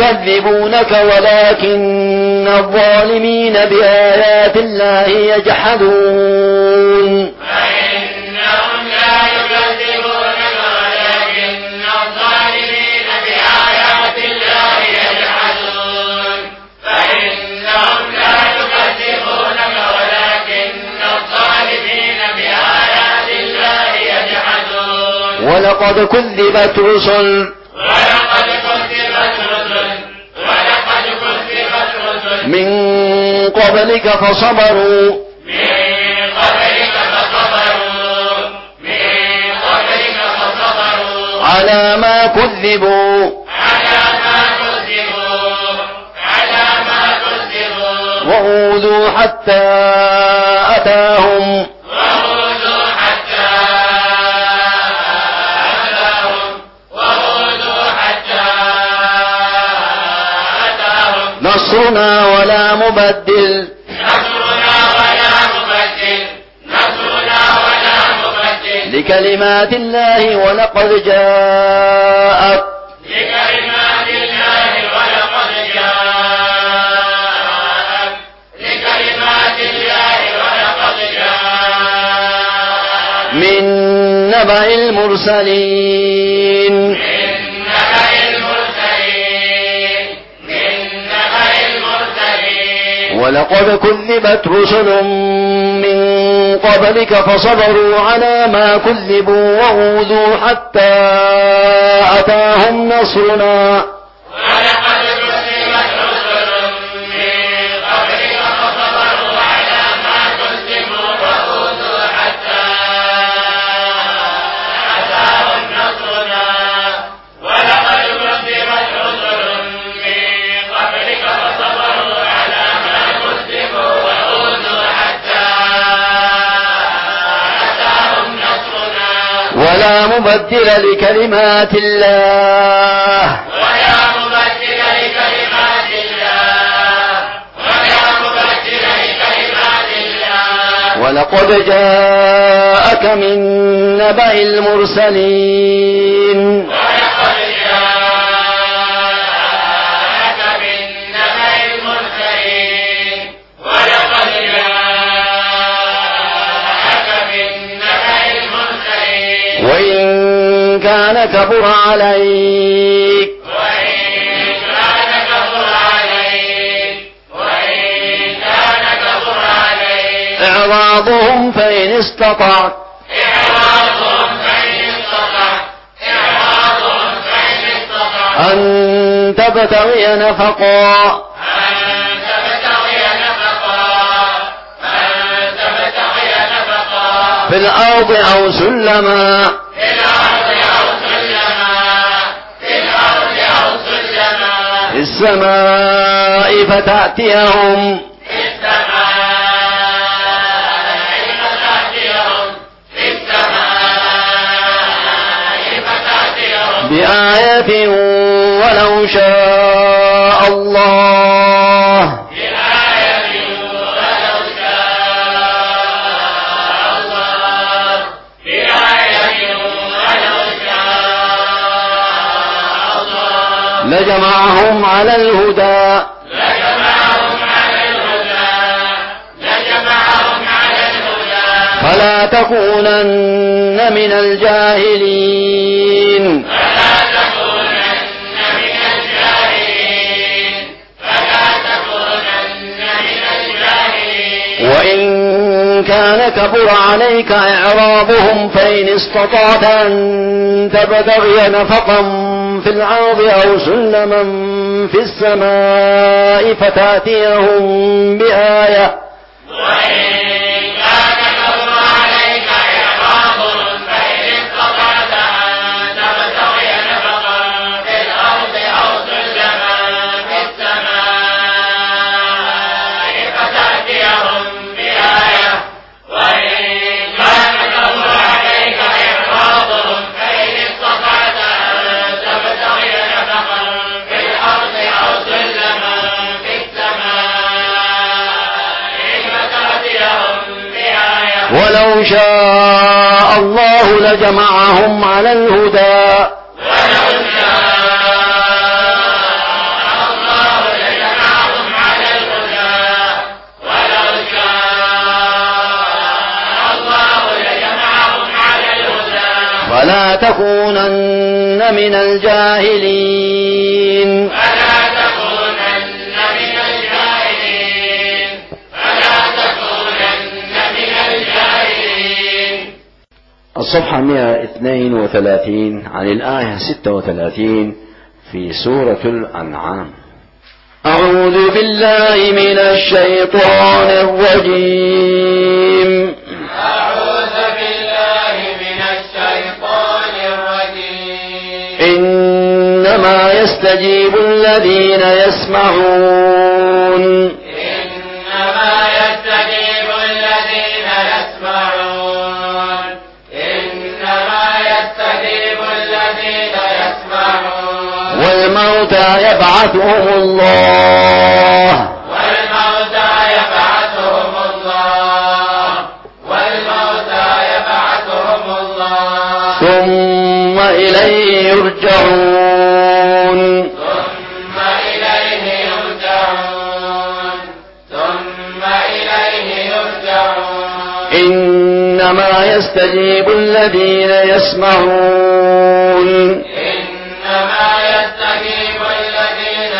يكذبونك ولكن الظالمين بآيات الله يجحدون فإنهم لا يكذبونك ولكن الظالمين بآيات الله يجحدون فإنهم لا يكذبونك ولكن الظالمين بآيات الله يجحدون ولقد كذبت رسل ولقد كذبت رسل ولقد كذبت رسل من قبلك فصبروا من قبلك فصبروا من قبلك فصبروا على ما كذبوا على ما كذبوا على ما كذبوا وأوذوا حتى أتاهم وأوذوا حتى أتاهم وأوذوا حتى أتاهم نصرنا ولا مبدل نصرنا ولا مبدل نصرنا ولا مبدل لكلمات الله ولقد جاءت لكلمات الله ولقد جاءت لكلمات الله ولقد جاءت من نبأ المرسلين من نبأ المرسلين من نبأ المرسلين ولقد كذبت رسل من قبلك فصبروا على ما كذبوا وأوذوا حتى أتاهم نصرنا ولقد كذبت رسل من قبلك فصبروا على ما كذبوا وأوذوا حتى أتاهم نصرنا ولقد كذبت رسل من قبلك فصبروا على ما كذبوا وأوذوا حتى أتاهم نصرنا ولا مبدل لكلمات الله ولا مبدل لكلمات الله ولا مبدل لكلمات الله ولقد جاءك من نبأ المرسلين ولقد جاءك من نبأ المرسلين ولقد جاءك من نبأ المرسلين وإن كان كبر عليك وإن كان كبر عليك وإن كان كبر عليك إعراضهم فإن استطعت إعراضهم فإن استطعت إعراضهم فإن استطعت أن تبتغي نفقا أن تبتغي نفقا أن تبتغي نفقا في الأرض أو سلما في الأرض أو سلما في الأرض أو سلما في السماء فتأتيهم في السماء فتأتيهم في السماء فتأتيهم بآية ولو شاء الله بآية ولو شاء الله بآية ولو شاء الله لجمعهم على الهدى لجمعهم على الهدى لجمعهم على الهدى فلا تكونن من الجاهلين فلا تكونن من الجاهلين فلا تكونن من الجاهلين وإن كان كبر عليك إعراضهم فإن استطعت أن تبتغي نفقا في العرض أو سلما في السماء فتأتيهم بآية وإن كان كبر عليك إعراضهم فإن استطعت أن تبتغي نفقا في الأرض أو سلما في السماء فتأتيهم بآية وإن كان كبر عليك إعراضهم فإن استطعت أن تبتغي نفقا في الأرض أو سلما في السماء فتأتيهم بآية ولو شاء الله لجمعهم على الهدى ولو شاء تكونن من الجاهلين فلا تكونن من الجاهلين فلا تكونن من الجاهلين. الصفحة مئة واثنين وثلاثين عن الآية ستة وثلاثين في سورة الأنعام. أعوذ بالله من الشيطان الرجيم. أعوذ بالله من الشيطان الرجيم. إنما يستجيب الذين يسمعون إنما يستجيب الذين يسمعون إنما يستجيب الذين يسمعون. والموتى يبعثهم الله والموتى يبعثهم الله والموتى يبعثهم الله. ثم إليه يرجعون ثم إليه يرجعون ثم إليه يرجعون. إنما يستجيب الذين يسمعون إنما يستجيب الذين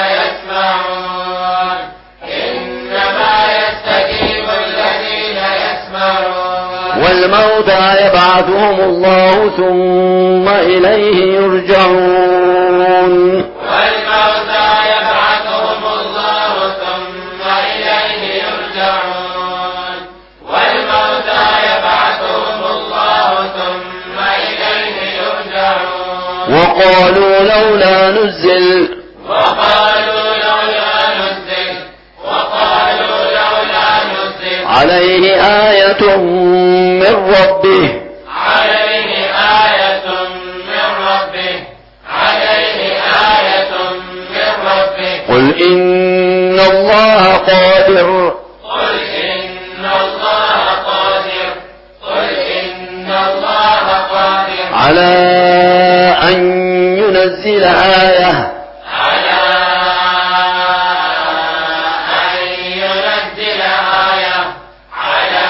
يسمعون إنما يستجيب الذين يسمعون. والموتى يبعثهم الله ثم إليه يرجعون. والموتى يبعثهم الله ثم إليه يرجعون. والموتى يبعثهم الله ثم إليه يرجعون. وقالوا لولا نزل وقالوا لولا نزل وقالوا لولا نزل عليه آية من ربه عليه آية من ربه عليه آية من ربه. قل إن الله قادر قل إن الله قادر قل إن الله قادر على أن ينزل آية على أن ينزل آية على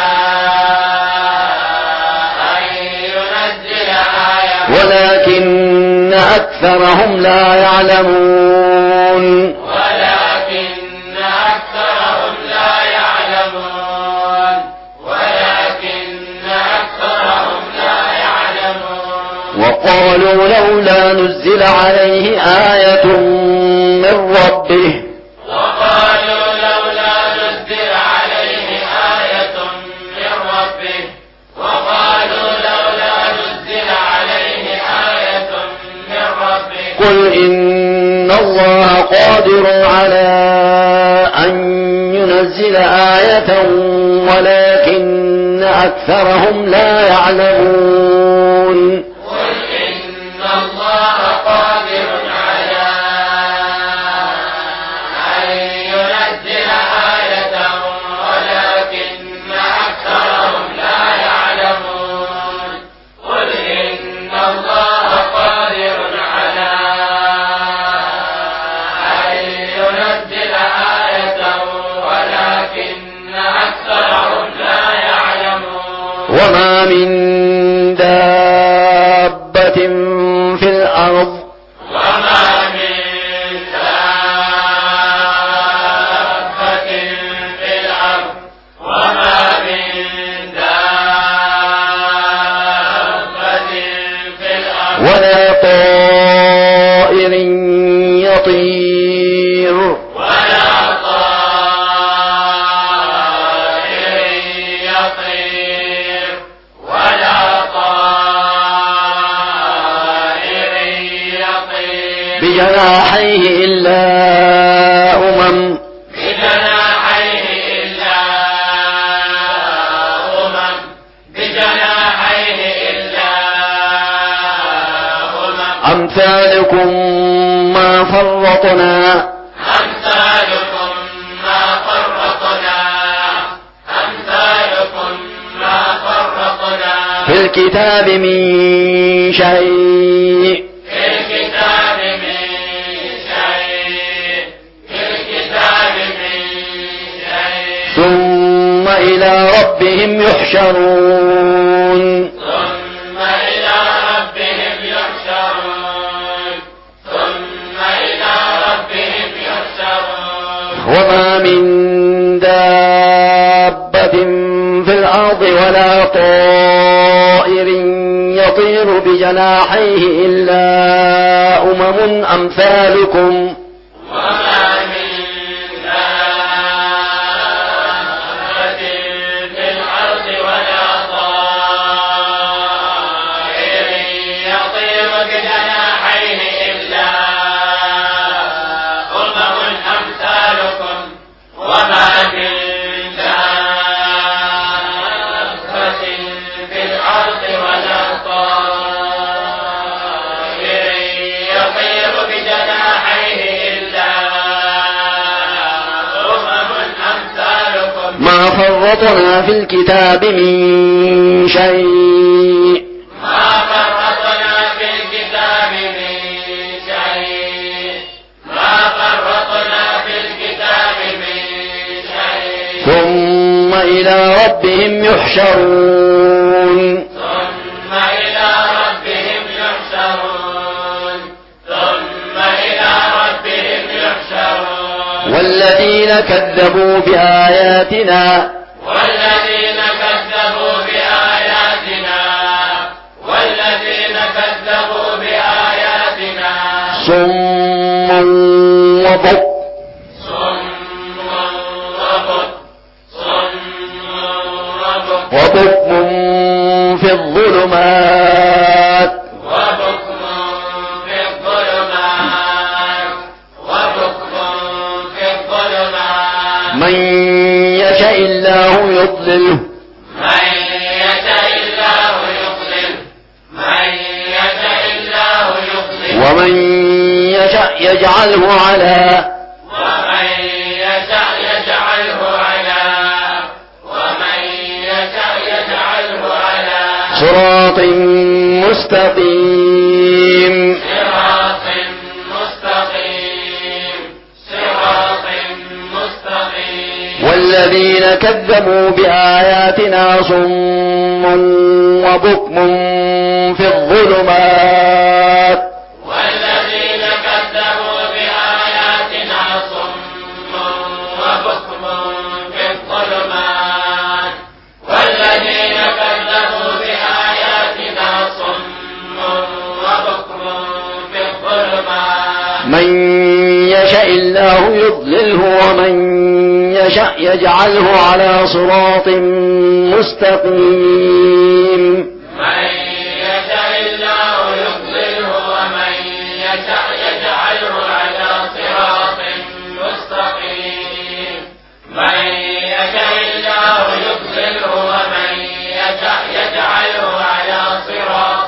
أن ينزل آية. ولكن أكثرهم لا يعلمون. ولكن أكثرهم لا يعلمون ولكن أكثرهم لا يعلمون. وقالوا لولا نزل عليه آية من ربه وقالوا لولا نزل عليه آية من ربه وقالوا لولا نزل عليه آية من ربه. قل إن الله قادر على أن ينزل آية ولكن أكثرهم لا يعلمون. قل إن الله قادر على أن ينزل آية ولكن أكثرهم لا يعلمون. قل إن الله قادر على أن ينزل آية ولكن أكثرهم لا يعلمون. وما من دابة في الأرض وما من دابة في الأرض وما من دابة في الأرض ولا طائر يطير ولا طائر يطير ولا طائر يطير بجناحيه إلا أمم بجناحيه إلا أمم بجناحيه إلا أمم. أمثالكم ما فرطنا أمثالكم ما فرطنا أمثالكم ما فرطنا في الكتاب من شيء في الكتاب من شيء في الكتاب من شيء. ثم إلى ربهم يحشرون. ثم إلى ربهم دابة في الأرض ولا طائر يطير بجناحيه إلا أمم أمثالكم وما من دابة في الأرض ولا طائر يطير بجناحيه إلا أمم أمثالكم وما من دابة في الأرض ولا طائر يطير بجناحيه إلا أمم أمثالكم ما فرطنا في الكتاب من شيء ما فرطنا في الكتاب من شيء ما فرطنا في الكتاب من شيء ثم إلى ربهم يحشرون ثم إلى ربهم يحشرون ثم إلى ربهم يحشرون والذين كذبوا بآياتنا والذين كذبوا بآياتنا والذين كذبوا بآياتنا صم وبكم صم وبكم صم وبكم وبكم في الظلمات وبكم في الظلمات وبكم في الظلمات من يشاء الله يضلله من يشاء الله يضلل من يشاء الله يضلل ومن يشاء يجعله على ومن يشاء يجعله على ومن يشاء يجعله على صراط مستقيم صراط مستقيم صراط مستقيم والذين كذبوا بآياتنا صم وبكم في الظلمات والذين كذبوا بآياتنا صم وبكم في الظلمات والذين كذبوا بآياتنا صم وبكم في الظلمات من يشاء الله يضلله ومن يشاء يجعله على صراط مستقيم من يشاء الله يضلله ومن يشاء يجعله على صراط مستقيم من يشاء الله يضلله ومن يشاء يجعله على صراط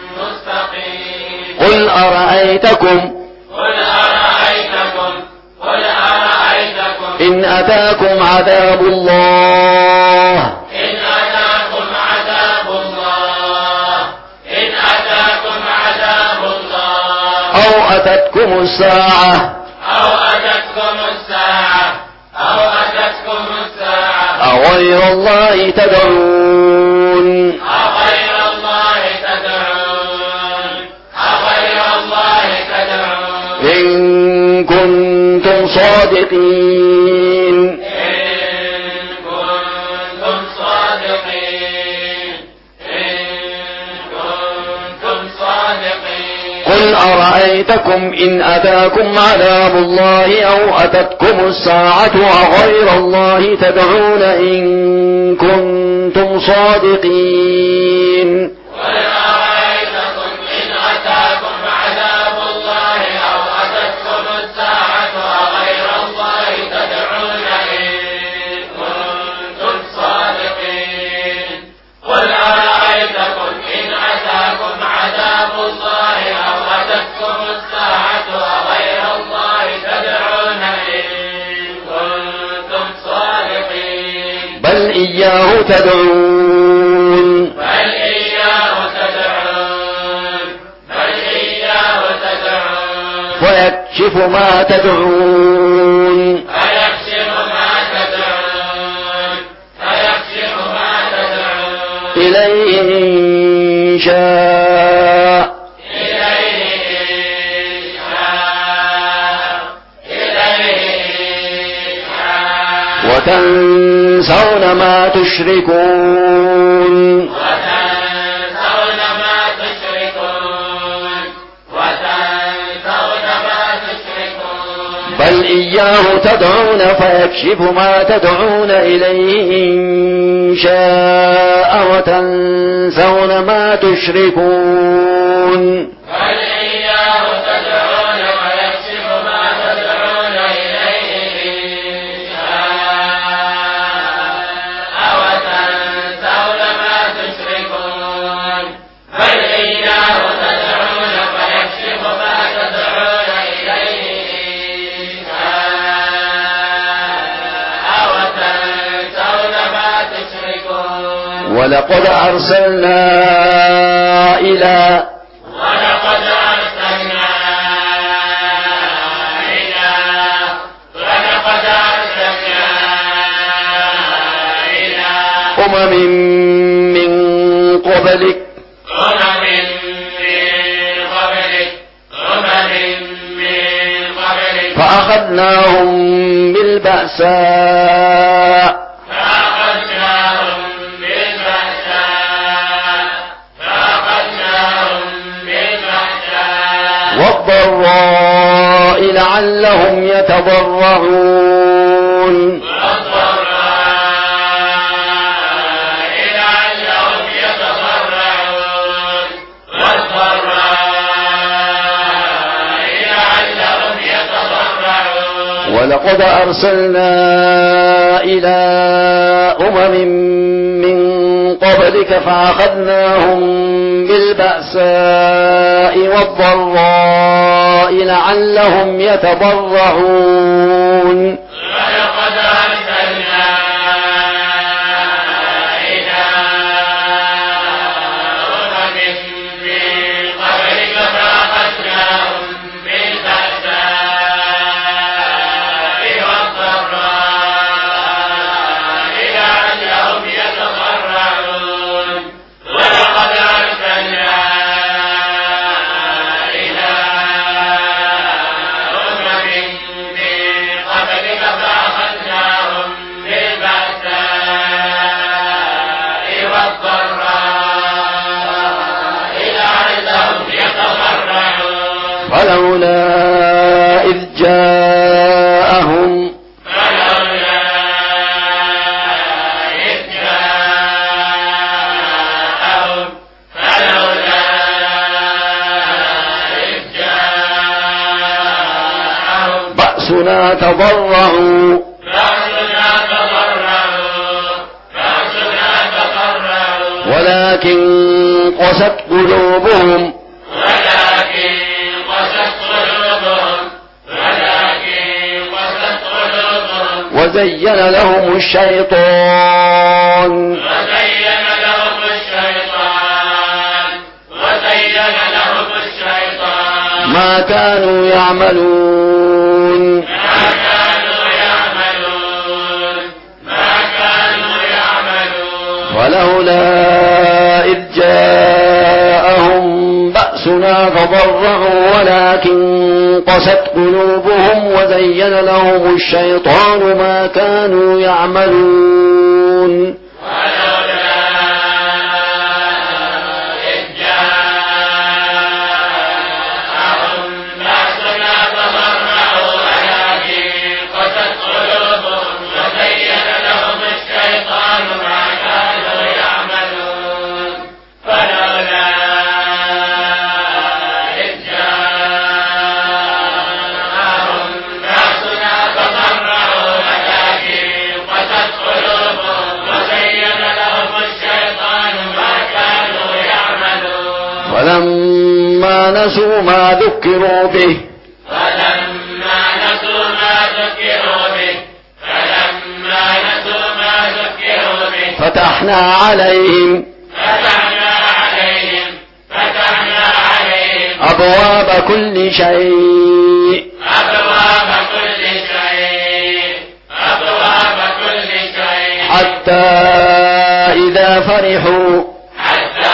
مستقيم قل أرأيتكم قل أرأيتكم قل أرأيتكم إن أتاكم عذاب الله إن أتاكم عذاب الله إن أتاكم عذاب الله أو أتتكم الساعة أو أتتكم الساعة أو أتتكم الساعة أغير الله تدعون أغير الله تدعون أغير الله تدعون إن كنتم صادقين إن كنتم صادقين إن كنتم صادقين قل أرأيتكم إن أتاكم عذاب الله أو أتتكم الساعة أغير الله تدعون إن كنتم صادقين قل أرأيتكم إن أتاكم عذاب الله أو أتتكم الساعة أغير الله تدعون إن كنتم صادقين قل أرأيتكم إن أتاكم عذاب الله أو أتتكم الساعة أغير الله تدعون إن كنتم صادقين بل إياه تدعون بل إياه تدعون بل إياه تدعون ويكشف ما تدعون فيكشف ما تدعون فيكشف ما تدعون إليه إن شاء إليه إن شاء إليه إن شاء وتنسون ما تشركون وتنسون ما تشركون وتنسون ما تشركون بل إياه تدعون فيكشف ما تدعون إليه إن شاء وتنسون ما تشركون بل إياه تدعون ويكشف ما تدعون إليه إن شاء وتنسون ما تشركون بل إياه تدعون ويكشف ما تدعون إليه إن شاء وتنسون ما تشركون ولقد أرسلنا إلى ولقد أرسلنا إلى ولقد أرسلنا إلى أمم من قبلك أمم من قبلك أمم من قبلك فأخذناهم بالبأساء فأخذناهم بالبأساء فأخذناهم بالبأساء والضراء لعلهم يتضرعون والضراء لعلهم يتضرعون والضراء لعلهم يتضرعون ولقد أرسلنا إلى أمم من قبلك فأخذناهم بالبأساء والضراء لعلهم يتضرعون ولقد أرسلنا إلى أمم من قبلك فأخذناهم بالبأساء والضراء لعلهم يتضرعون ولقد أرسلنا إلى أمم من قبلك فأخذناهم بالبأساء والضراء لعلهم يتضرعون فلولا إذ جاءهم فلولا إذ جاءهم فلولا إذ جاءهم بأسنا تضرعوا بأسنا تضرعوا بأسنا تضرعوا ولكن قست قلوبهم ولكن قست قلوبهم ولكن قست قلوبهم وزين لهم الشيطان وزين لهم الشيطان وزين لهم الشيطان ما كانوا يعملون ما كانوا يعملون ما كانوا يعملون ولولا إذ جاءهم بأسنا تضرعوا ولكن قست قلوبهم وزين لهم الشيطان ما كانوا يعملون ولولا إذ جاءهم بأسنا تضرعوا ولكن قست قلوبهم وزين لهم الشيطان ما كانوا يعملون فلولا إذ جاءهم بأسنا تضرعوا ولكن قست قلوبهم وزين لهم الشيطان ما كانوا يعملون فلما نسوا ما ذكروا به فلما نسوا ما ذكروا به فلما نسوا ما ذكروا به فتحنا عليهم فتحنا عليهم فتحنا عليهم أبواب كل شيء أبواب كل شيء أبواب كل شيء حتى إذا فرحوا حتى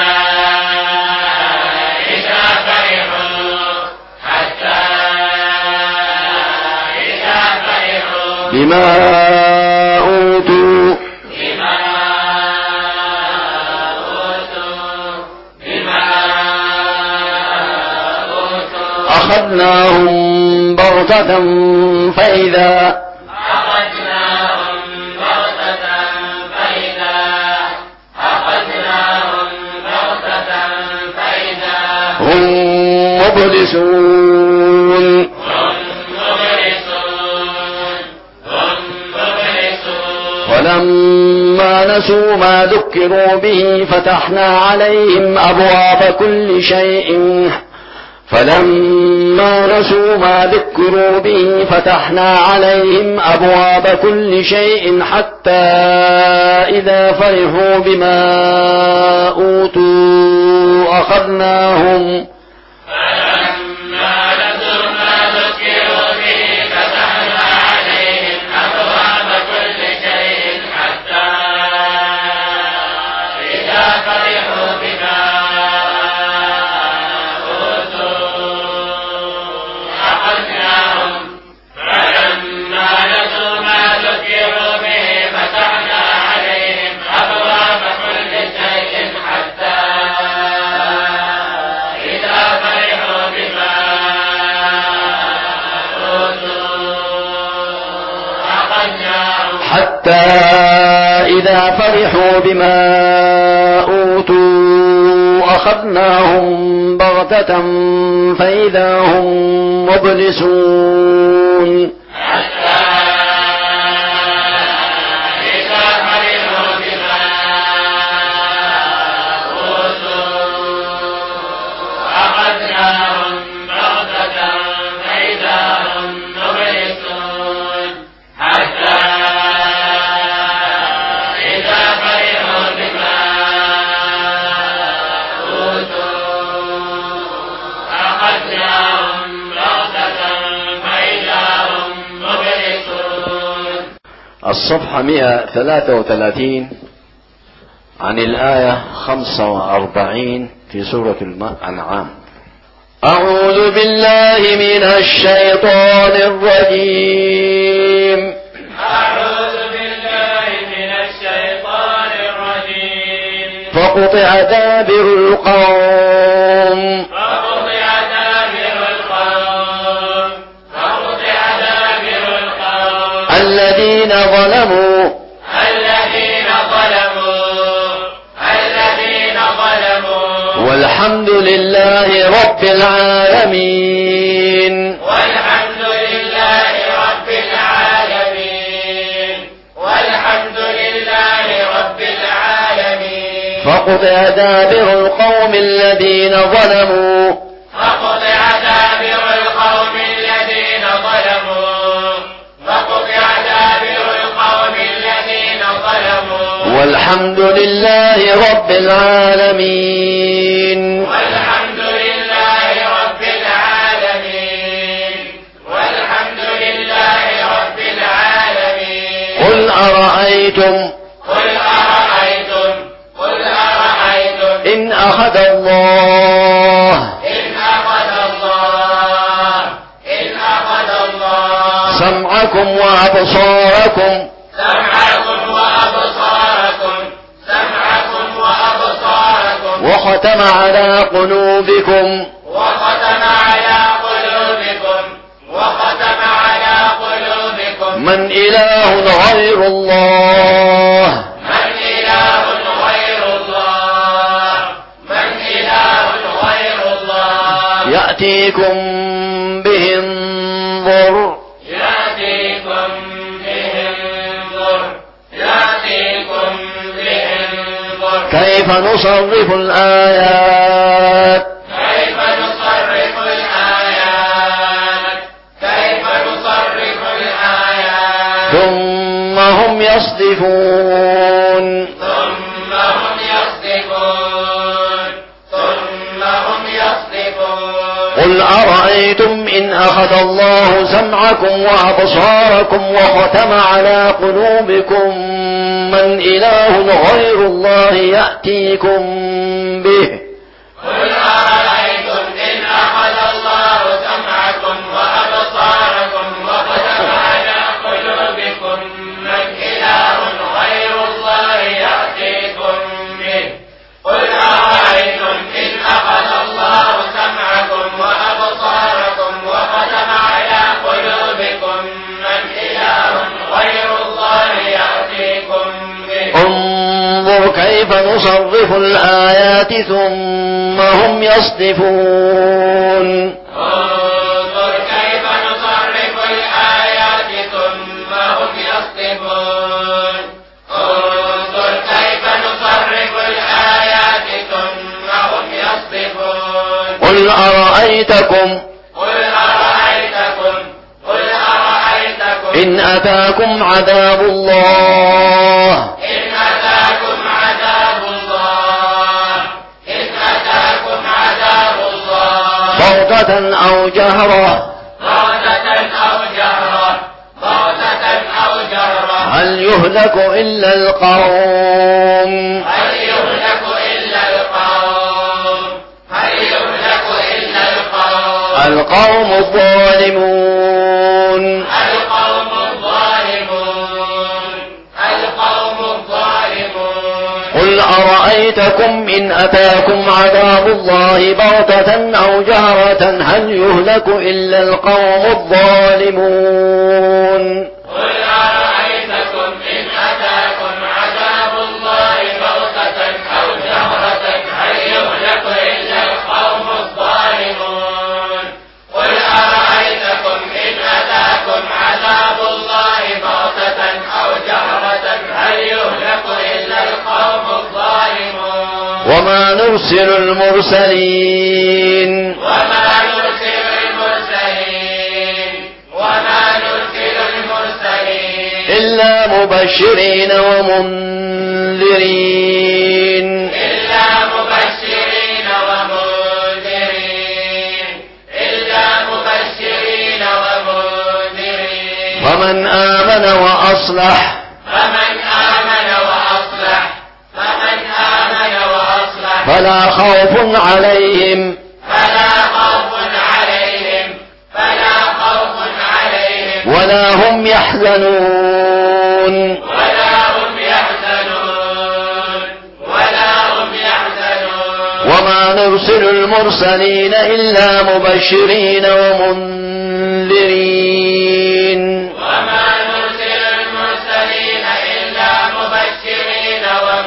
إذا فرحوا حتى إذا فرحوا بما أوتوا بما أوتوا بما أوتوا أخذناهم بغتة فإذا أخذناهم بغتة فإذا أخذناهم بغتة فإذا هم مبلسون هم مبلسون هم مبلسون ولما نسوا ما ذكروا به فتحنا عليهم أبواب كل شيء فلما نسوا ما ذكروا به فتحنا عليهم أبواب كل شيء حتى إذا فرحوا بما أوتوا أخذناهم فلما نسوا ما ذكروا به فتحنا عليهم أبواب كل شيء حتى إذا فرحوا بما حتى إذا فرحوا بما أوتوا أخذناهم بغتة فإذا هم مبلسون حتى إذا فرحوا بما أوتوا أخذناهم بغتة فإذا هم مبلسون حتى إذا فرحوا بما أوتوا أخذناهم بغتة فإذا هم مبلسون. الصفحة مئة وثلاثة وثلاثين عن الآية خمسة وأربعين في سورة الأنعام. أعوذ بالله من الشيطان الرجيم. أعوذ بالله من الشيطان الرجيم. فقطع دابر القوم فقطع دابر القوم فقطع دابر القوم الذين ظلموا الذين ظلموا الذين ظلموا والحمد لله رب العالمين. والحمد لله رب العالمين والحمد لله رب العالمين. فقطع دابر القوم الذين ظلموا فقطع دابر القوم الذين ظلموا فقطع دابر القوم الذين ظلموا والحمد لله رب العالمين. والحمد لله رب العالمين والحمد لله رب العالمين. قل أرأيتم قل أرأيتم قل أرأيتم إن أخذ الله إن أخذ الله إن أخذ الله سمعكم وأبصاركم سمعكم وأبصاركم سمعكم وأبصاركم وختم على قلوبكم وختم على قلوبكم وختم على قلوبكم من إله غير الله من إله غير الله من إله غير الله يأتيكم به انظر يأتيكم به انظر يأتيكم به انظر كيف نصرف الآيات كيف نصرف الآيات كيف نصرف الآيات ثم هم يصدفون ثم هم يصدفون ثم هم يصدفون. قل أرأيتم إن أخذ الله سمعكم وأبصاركم وختم على قلوبكم من إله غير الله يأتيكم به قل أرأيتم إن أخذ الله سمعكم وأبصاركم وختم على قلوبكم من إله كيف نصرف الآيات ثم هم يصدفون انظر كيف نصرف الآيات ثم هم يصدفون انظر كيف نصرف الآيات ثم هم يصدفون قل أرأيتكم قل أرأيتكم قل أرأيتكم إن أتاكم عذاب الله إن أتاكم عذاب الله إن أتاكم عذاب الله بغتة أو جهرة بغتة أو جهرة بغتة أو جهرة هل يهلك إلا القوم هل يهلك إلا القوم هل يهلك إلا القوم القوم الظالمون القوم الظالمون القوم الظالمون قل أرأيتكم إن أتاكم عذاب الله بغتة أو جهرة هل يهلك إلا القوم الظالمون قل أرأيتكم إن أتاكم عذاب الله بغتة أو جهرة هل يهلك إلا القوم الظالمون قل أرأيتكم إن أتاكم عذاب الله بغتة أو جهرة هل يهلك إلا القوم الظالمون وما نرسل المرسلين وما نرسل المرسلين وما نرسل المرسلين إلا مبشرين ومنذرين إلا مبشرين ومنذرين إلا مبشرين ومنذرين فمن آمن وأصلح فمن آمن وأصلح فمن آمن وأصلح فلا خوف عليهم فلا خوف عليهم فلا خوف عليهم ولا هم يحزنون ولا هم يحزنون ولا هم يحزنون وما نرسل المرسلين إلا مبشرين ومنذرين وما نرسل المرسلين إلا مبشرين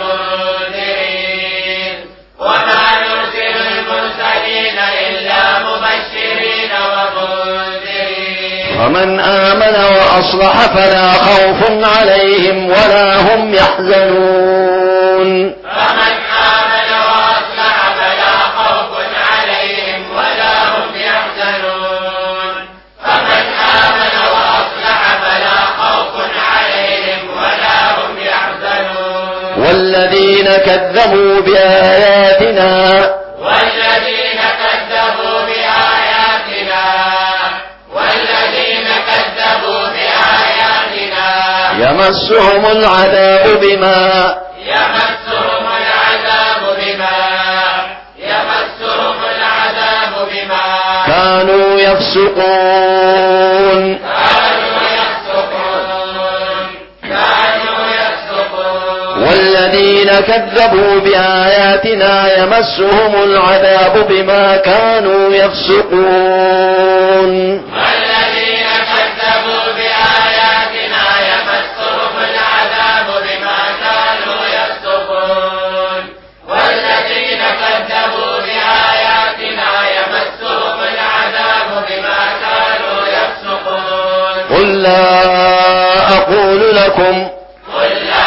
ومنذرين وما نرسل المرسلين إلا مبشرين ومنذرين ومن آمن وأصلح فلا خوف عليهم ولا هم يحزنون فمن آمن وأصلح فلا خوف عليهم ولا هم يحزنون فمن آمن وأصلح فلا خوف عليهم ولا هم يحزنون والذين كذبوا بآياتنا والذين كذبوا بآياتنا والذين كذبوا بآياتنا يمسهم العذاب بما يمسهم العذاب بما يمسهم العذاب بما كانوا يفسقون كانوا يفسقون كانوا يفسقون والذين كذبوا بآياتنا يمسهم العذاب بما كانوا يفسقون والذين كذبوا بآياتنا يمسهم العذاب بما كانوا يفسقون والذين كذبوا بآياتنا يمسهم العذاب بما كانوا يفسقون قل لا أقول لكم قل لا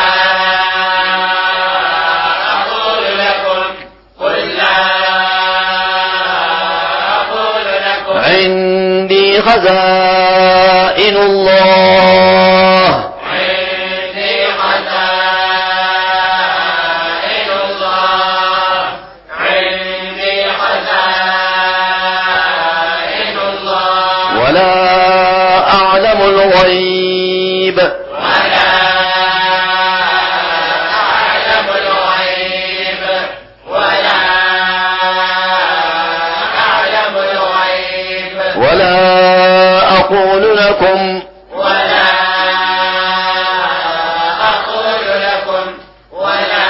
أقول لكم قل لا أقول لكم عندي خزائن الله عندي خزائن الله عندي خزائن الله ولا أعلم الغيب ولا أعلم الغيب ولا أعلم الغيب ولا أقول لكم ولا أقول لكم ولا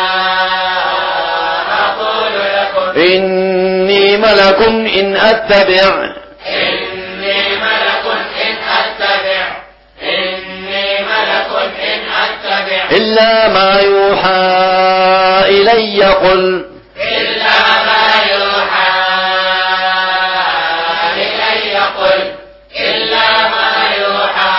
أقول لكم إني ملك إن أتبع إني ملك إن أتبع إني ملك إن أتبع إلا ما يوحى إلي قل إلا ما يوحى إلي قل إلا ما يوحى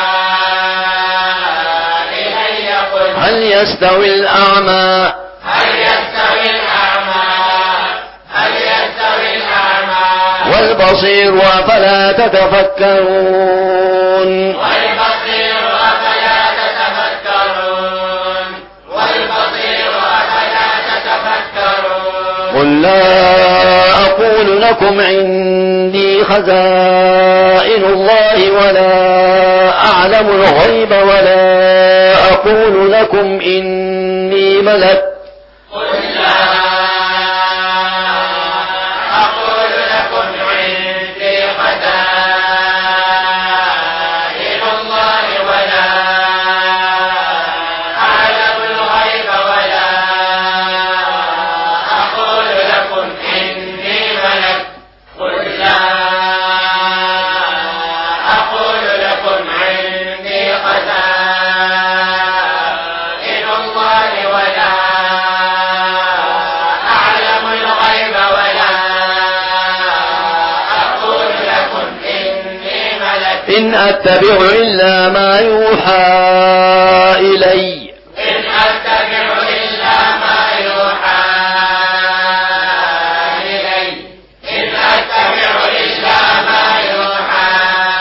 إلي قل هل يستوي الأعمى هل يستوي الأعمى هل يستوي الأعمى والبصير أفلا تتفكرون والبصير أفلا تتفكرون والبصير أفلا تتفكرون قل لا أقول لكم عندي خزائن الله ولا أعلم الغيب ولا أقول لكم إني ملك قل لا أقول لكم عندي خزائن الله ولا أعلم الغيب ولا أقول لكم إني ملك قل لا أقول لكم عندي خزائن الله ولا أعلم الغيب ولا أقول لكم إني ملك إن أتبع إلا ما يوحى إلي إن أتبع إلا ما يوحى إلي إن أتبع إلا ما يوحى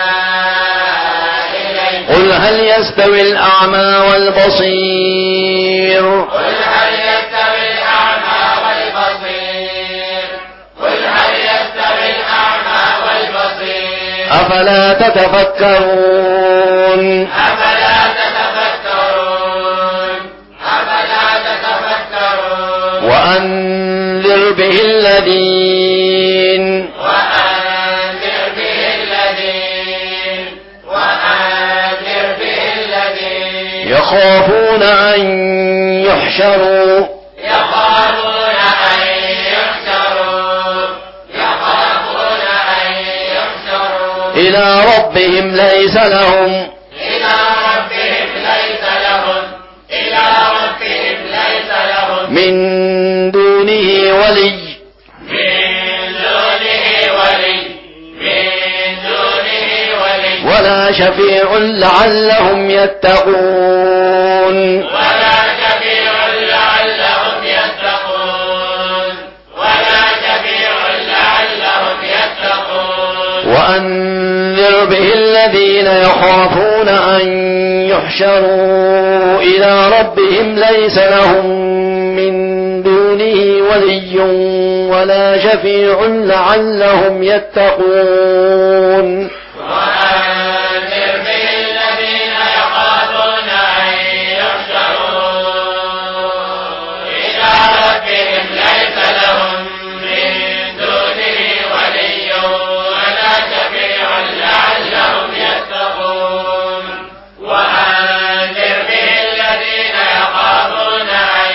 إلي قل هل يستوي الأعمى والبصير قل هل يستوي الأعمى والبصير قل هل يستوي الأعمى والبصير أفلا تتفكرون أفلا تتفكرون أفلا تتفكرون وأنذر به الذين وأنذر به الذين وأنذر به الذين يخافون أن يحشروا يخافون أن يحشروا يخافون أن يحشروا إلى ربهم ليس لهم إلى ربهم ليس لهم إلى ربهم ليس لهم من دونه ولي من دونه ولي من دونه ولي ولا شفيع لعلهم يتقون ولا شفيع لعلهم يتقون ولا شفيع لعلهم يتقون وأنذر به الذين يخافون أن يحشروا إلى ربهم ليس لهم من دونه ولي ولا شفيع لعلهم يتقون وأنذر به الذين يخافون أن يحشروا إلى ربهم ليس لهم من دونه ولي ولا شفيع لعلهم يتقون وأنذر به الذين يخافون أن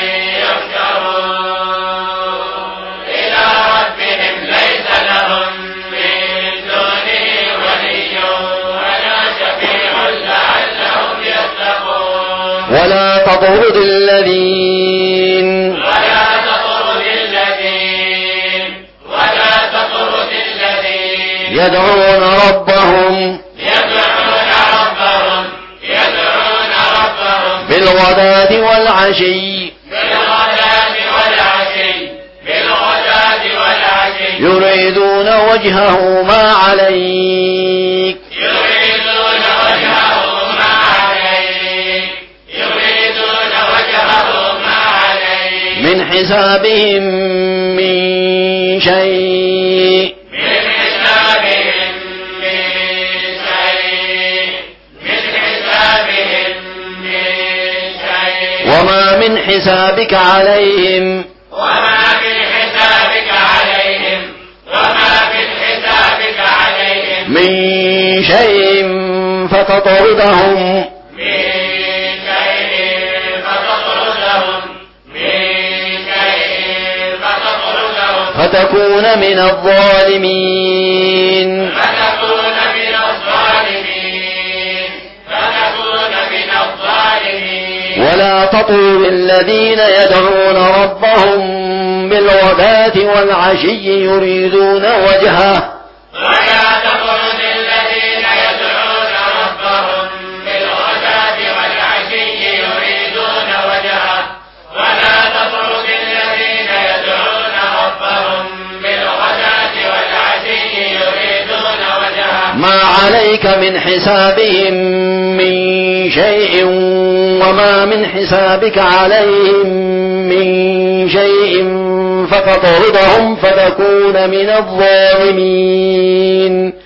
يحشروا إلى ربهم ليس لهم من دونه ولي ولا شفيع لعلهم يتقون ولا تطرد الذين ولا تطرد الذين ولا تطرد الذين يدعون ربهم يدعون ربهم يدعون ربهم بالغداة والعشي بالغداة والعشي بالغداة والعشي يريدون وجهه ما عليك يريدون وجهه ما عليك يريدون وجهه ما عليك من حسابهم من شيء من حسابهم من شيء من حسابهم من شيء وما من حسابك عليهم وما من حسابك عليهم وما من حسابك عليهم من شيء فتطردهم من شيء فتطردهم من شيء فتطردهم فتكون من الظالمين فتكون من الظالمين فتكون من الظالمين ولا تطرد الذين يدعون ربهم بالغداة والعشي يريدون وجهه ولا تطرد الذين يدعون ربهم بالغداة والعشي يريدون وجهه ولا تطرد الذين يدعون ربهم بالغداة والعشي يريدون وجهه ما عليك من حسابهم من شيء وما من حسابك عليهم من شيء فتطردهم فتكون من الظالمين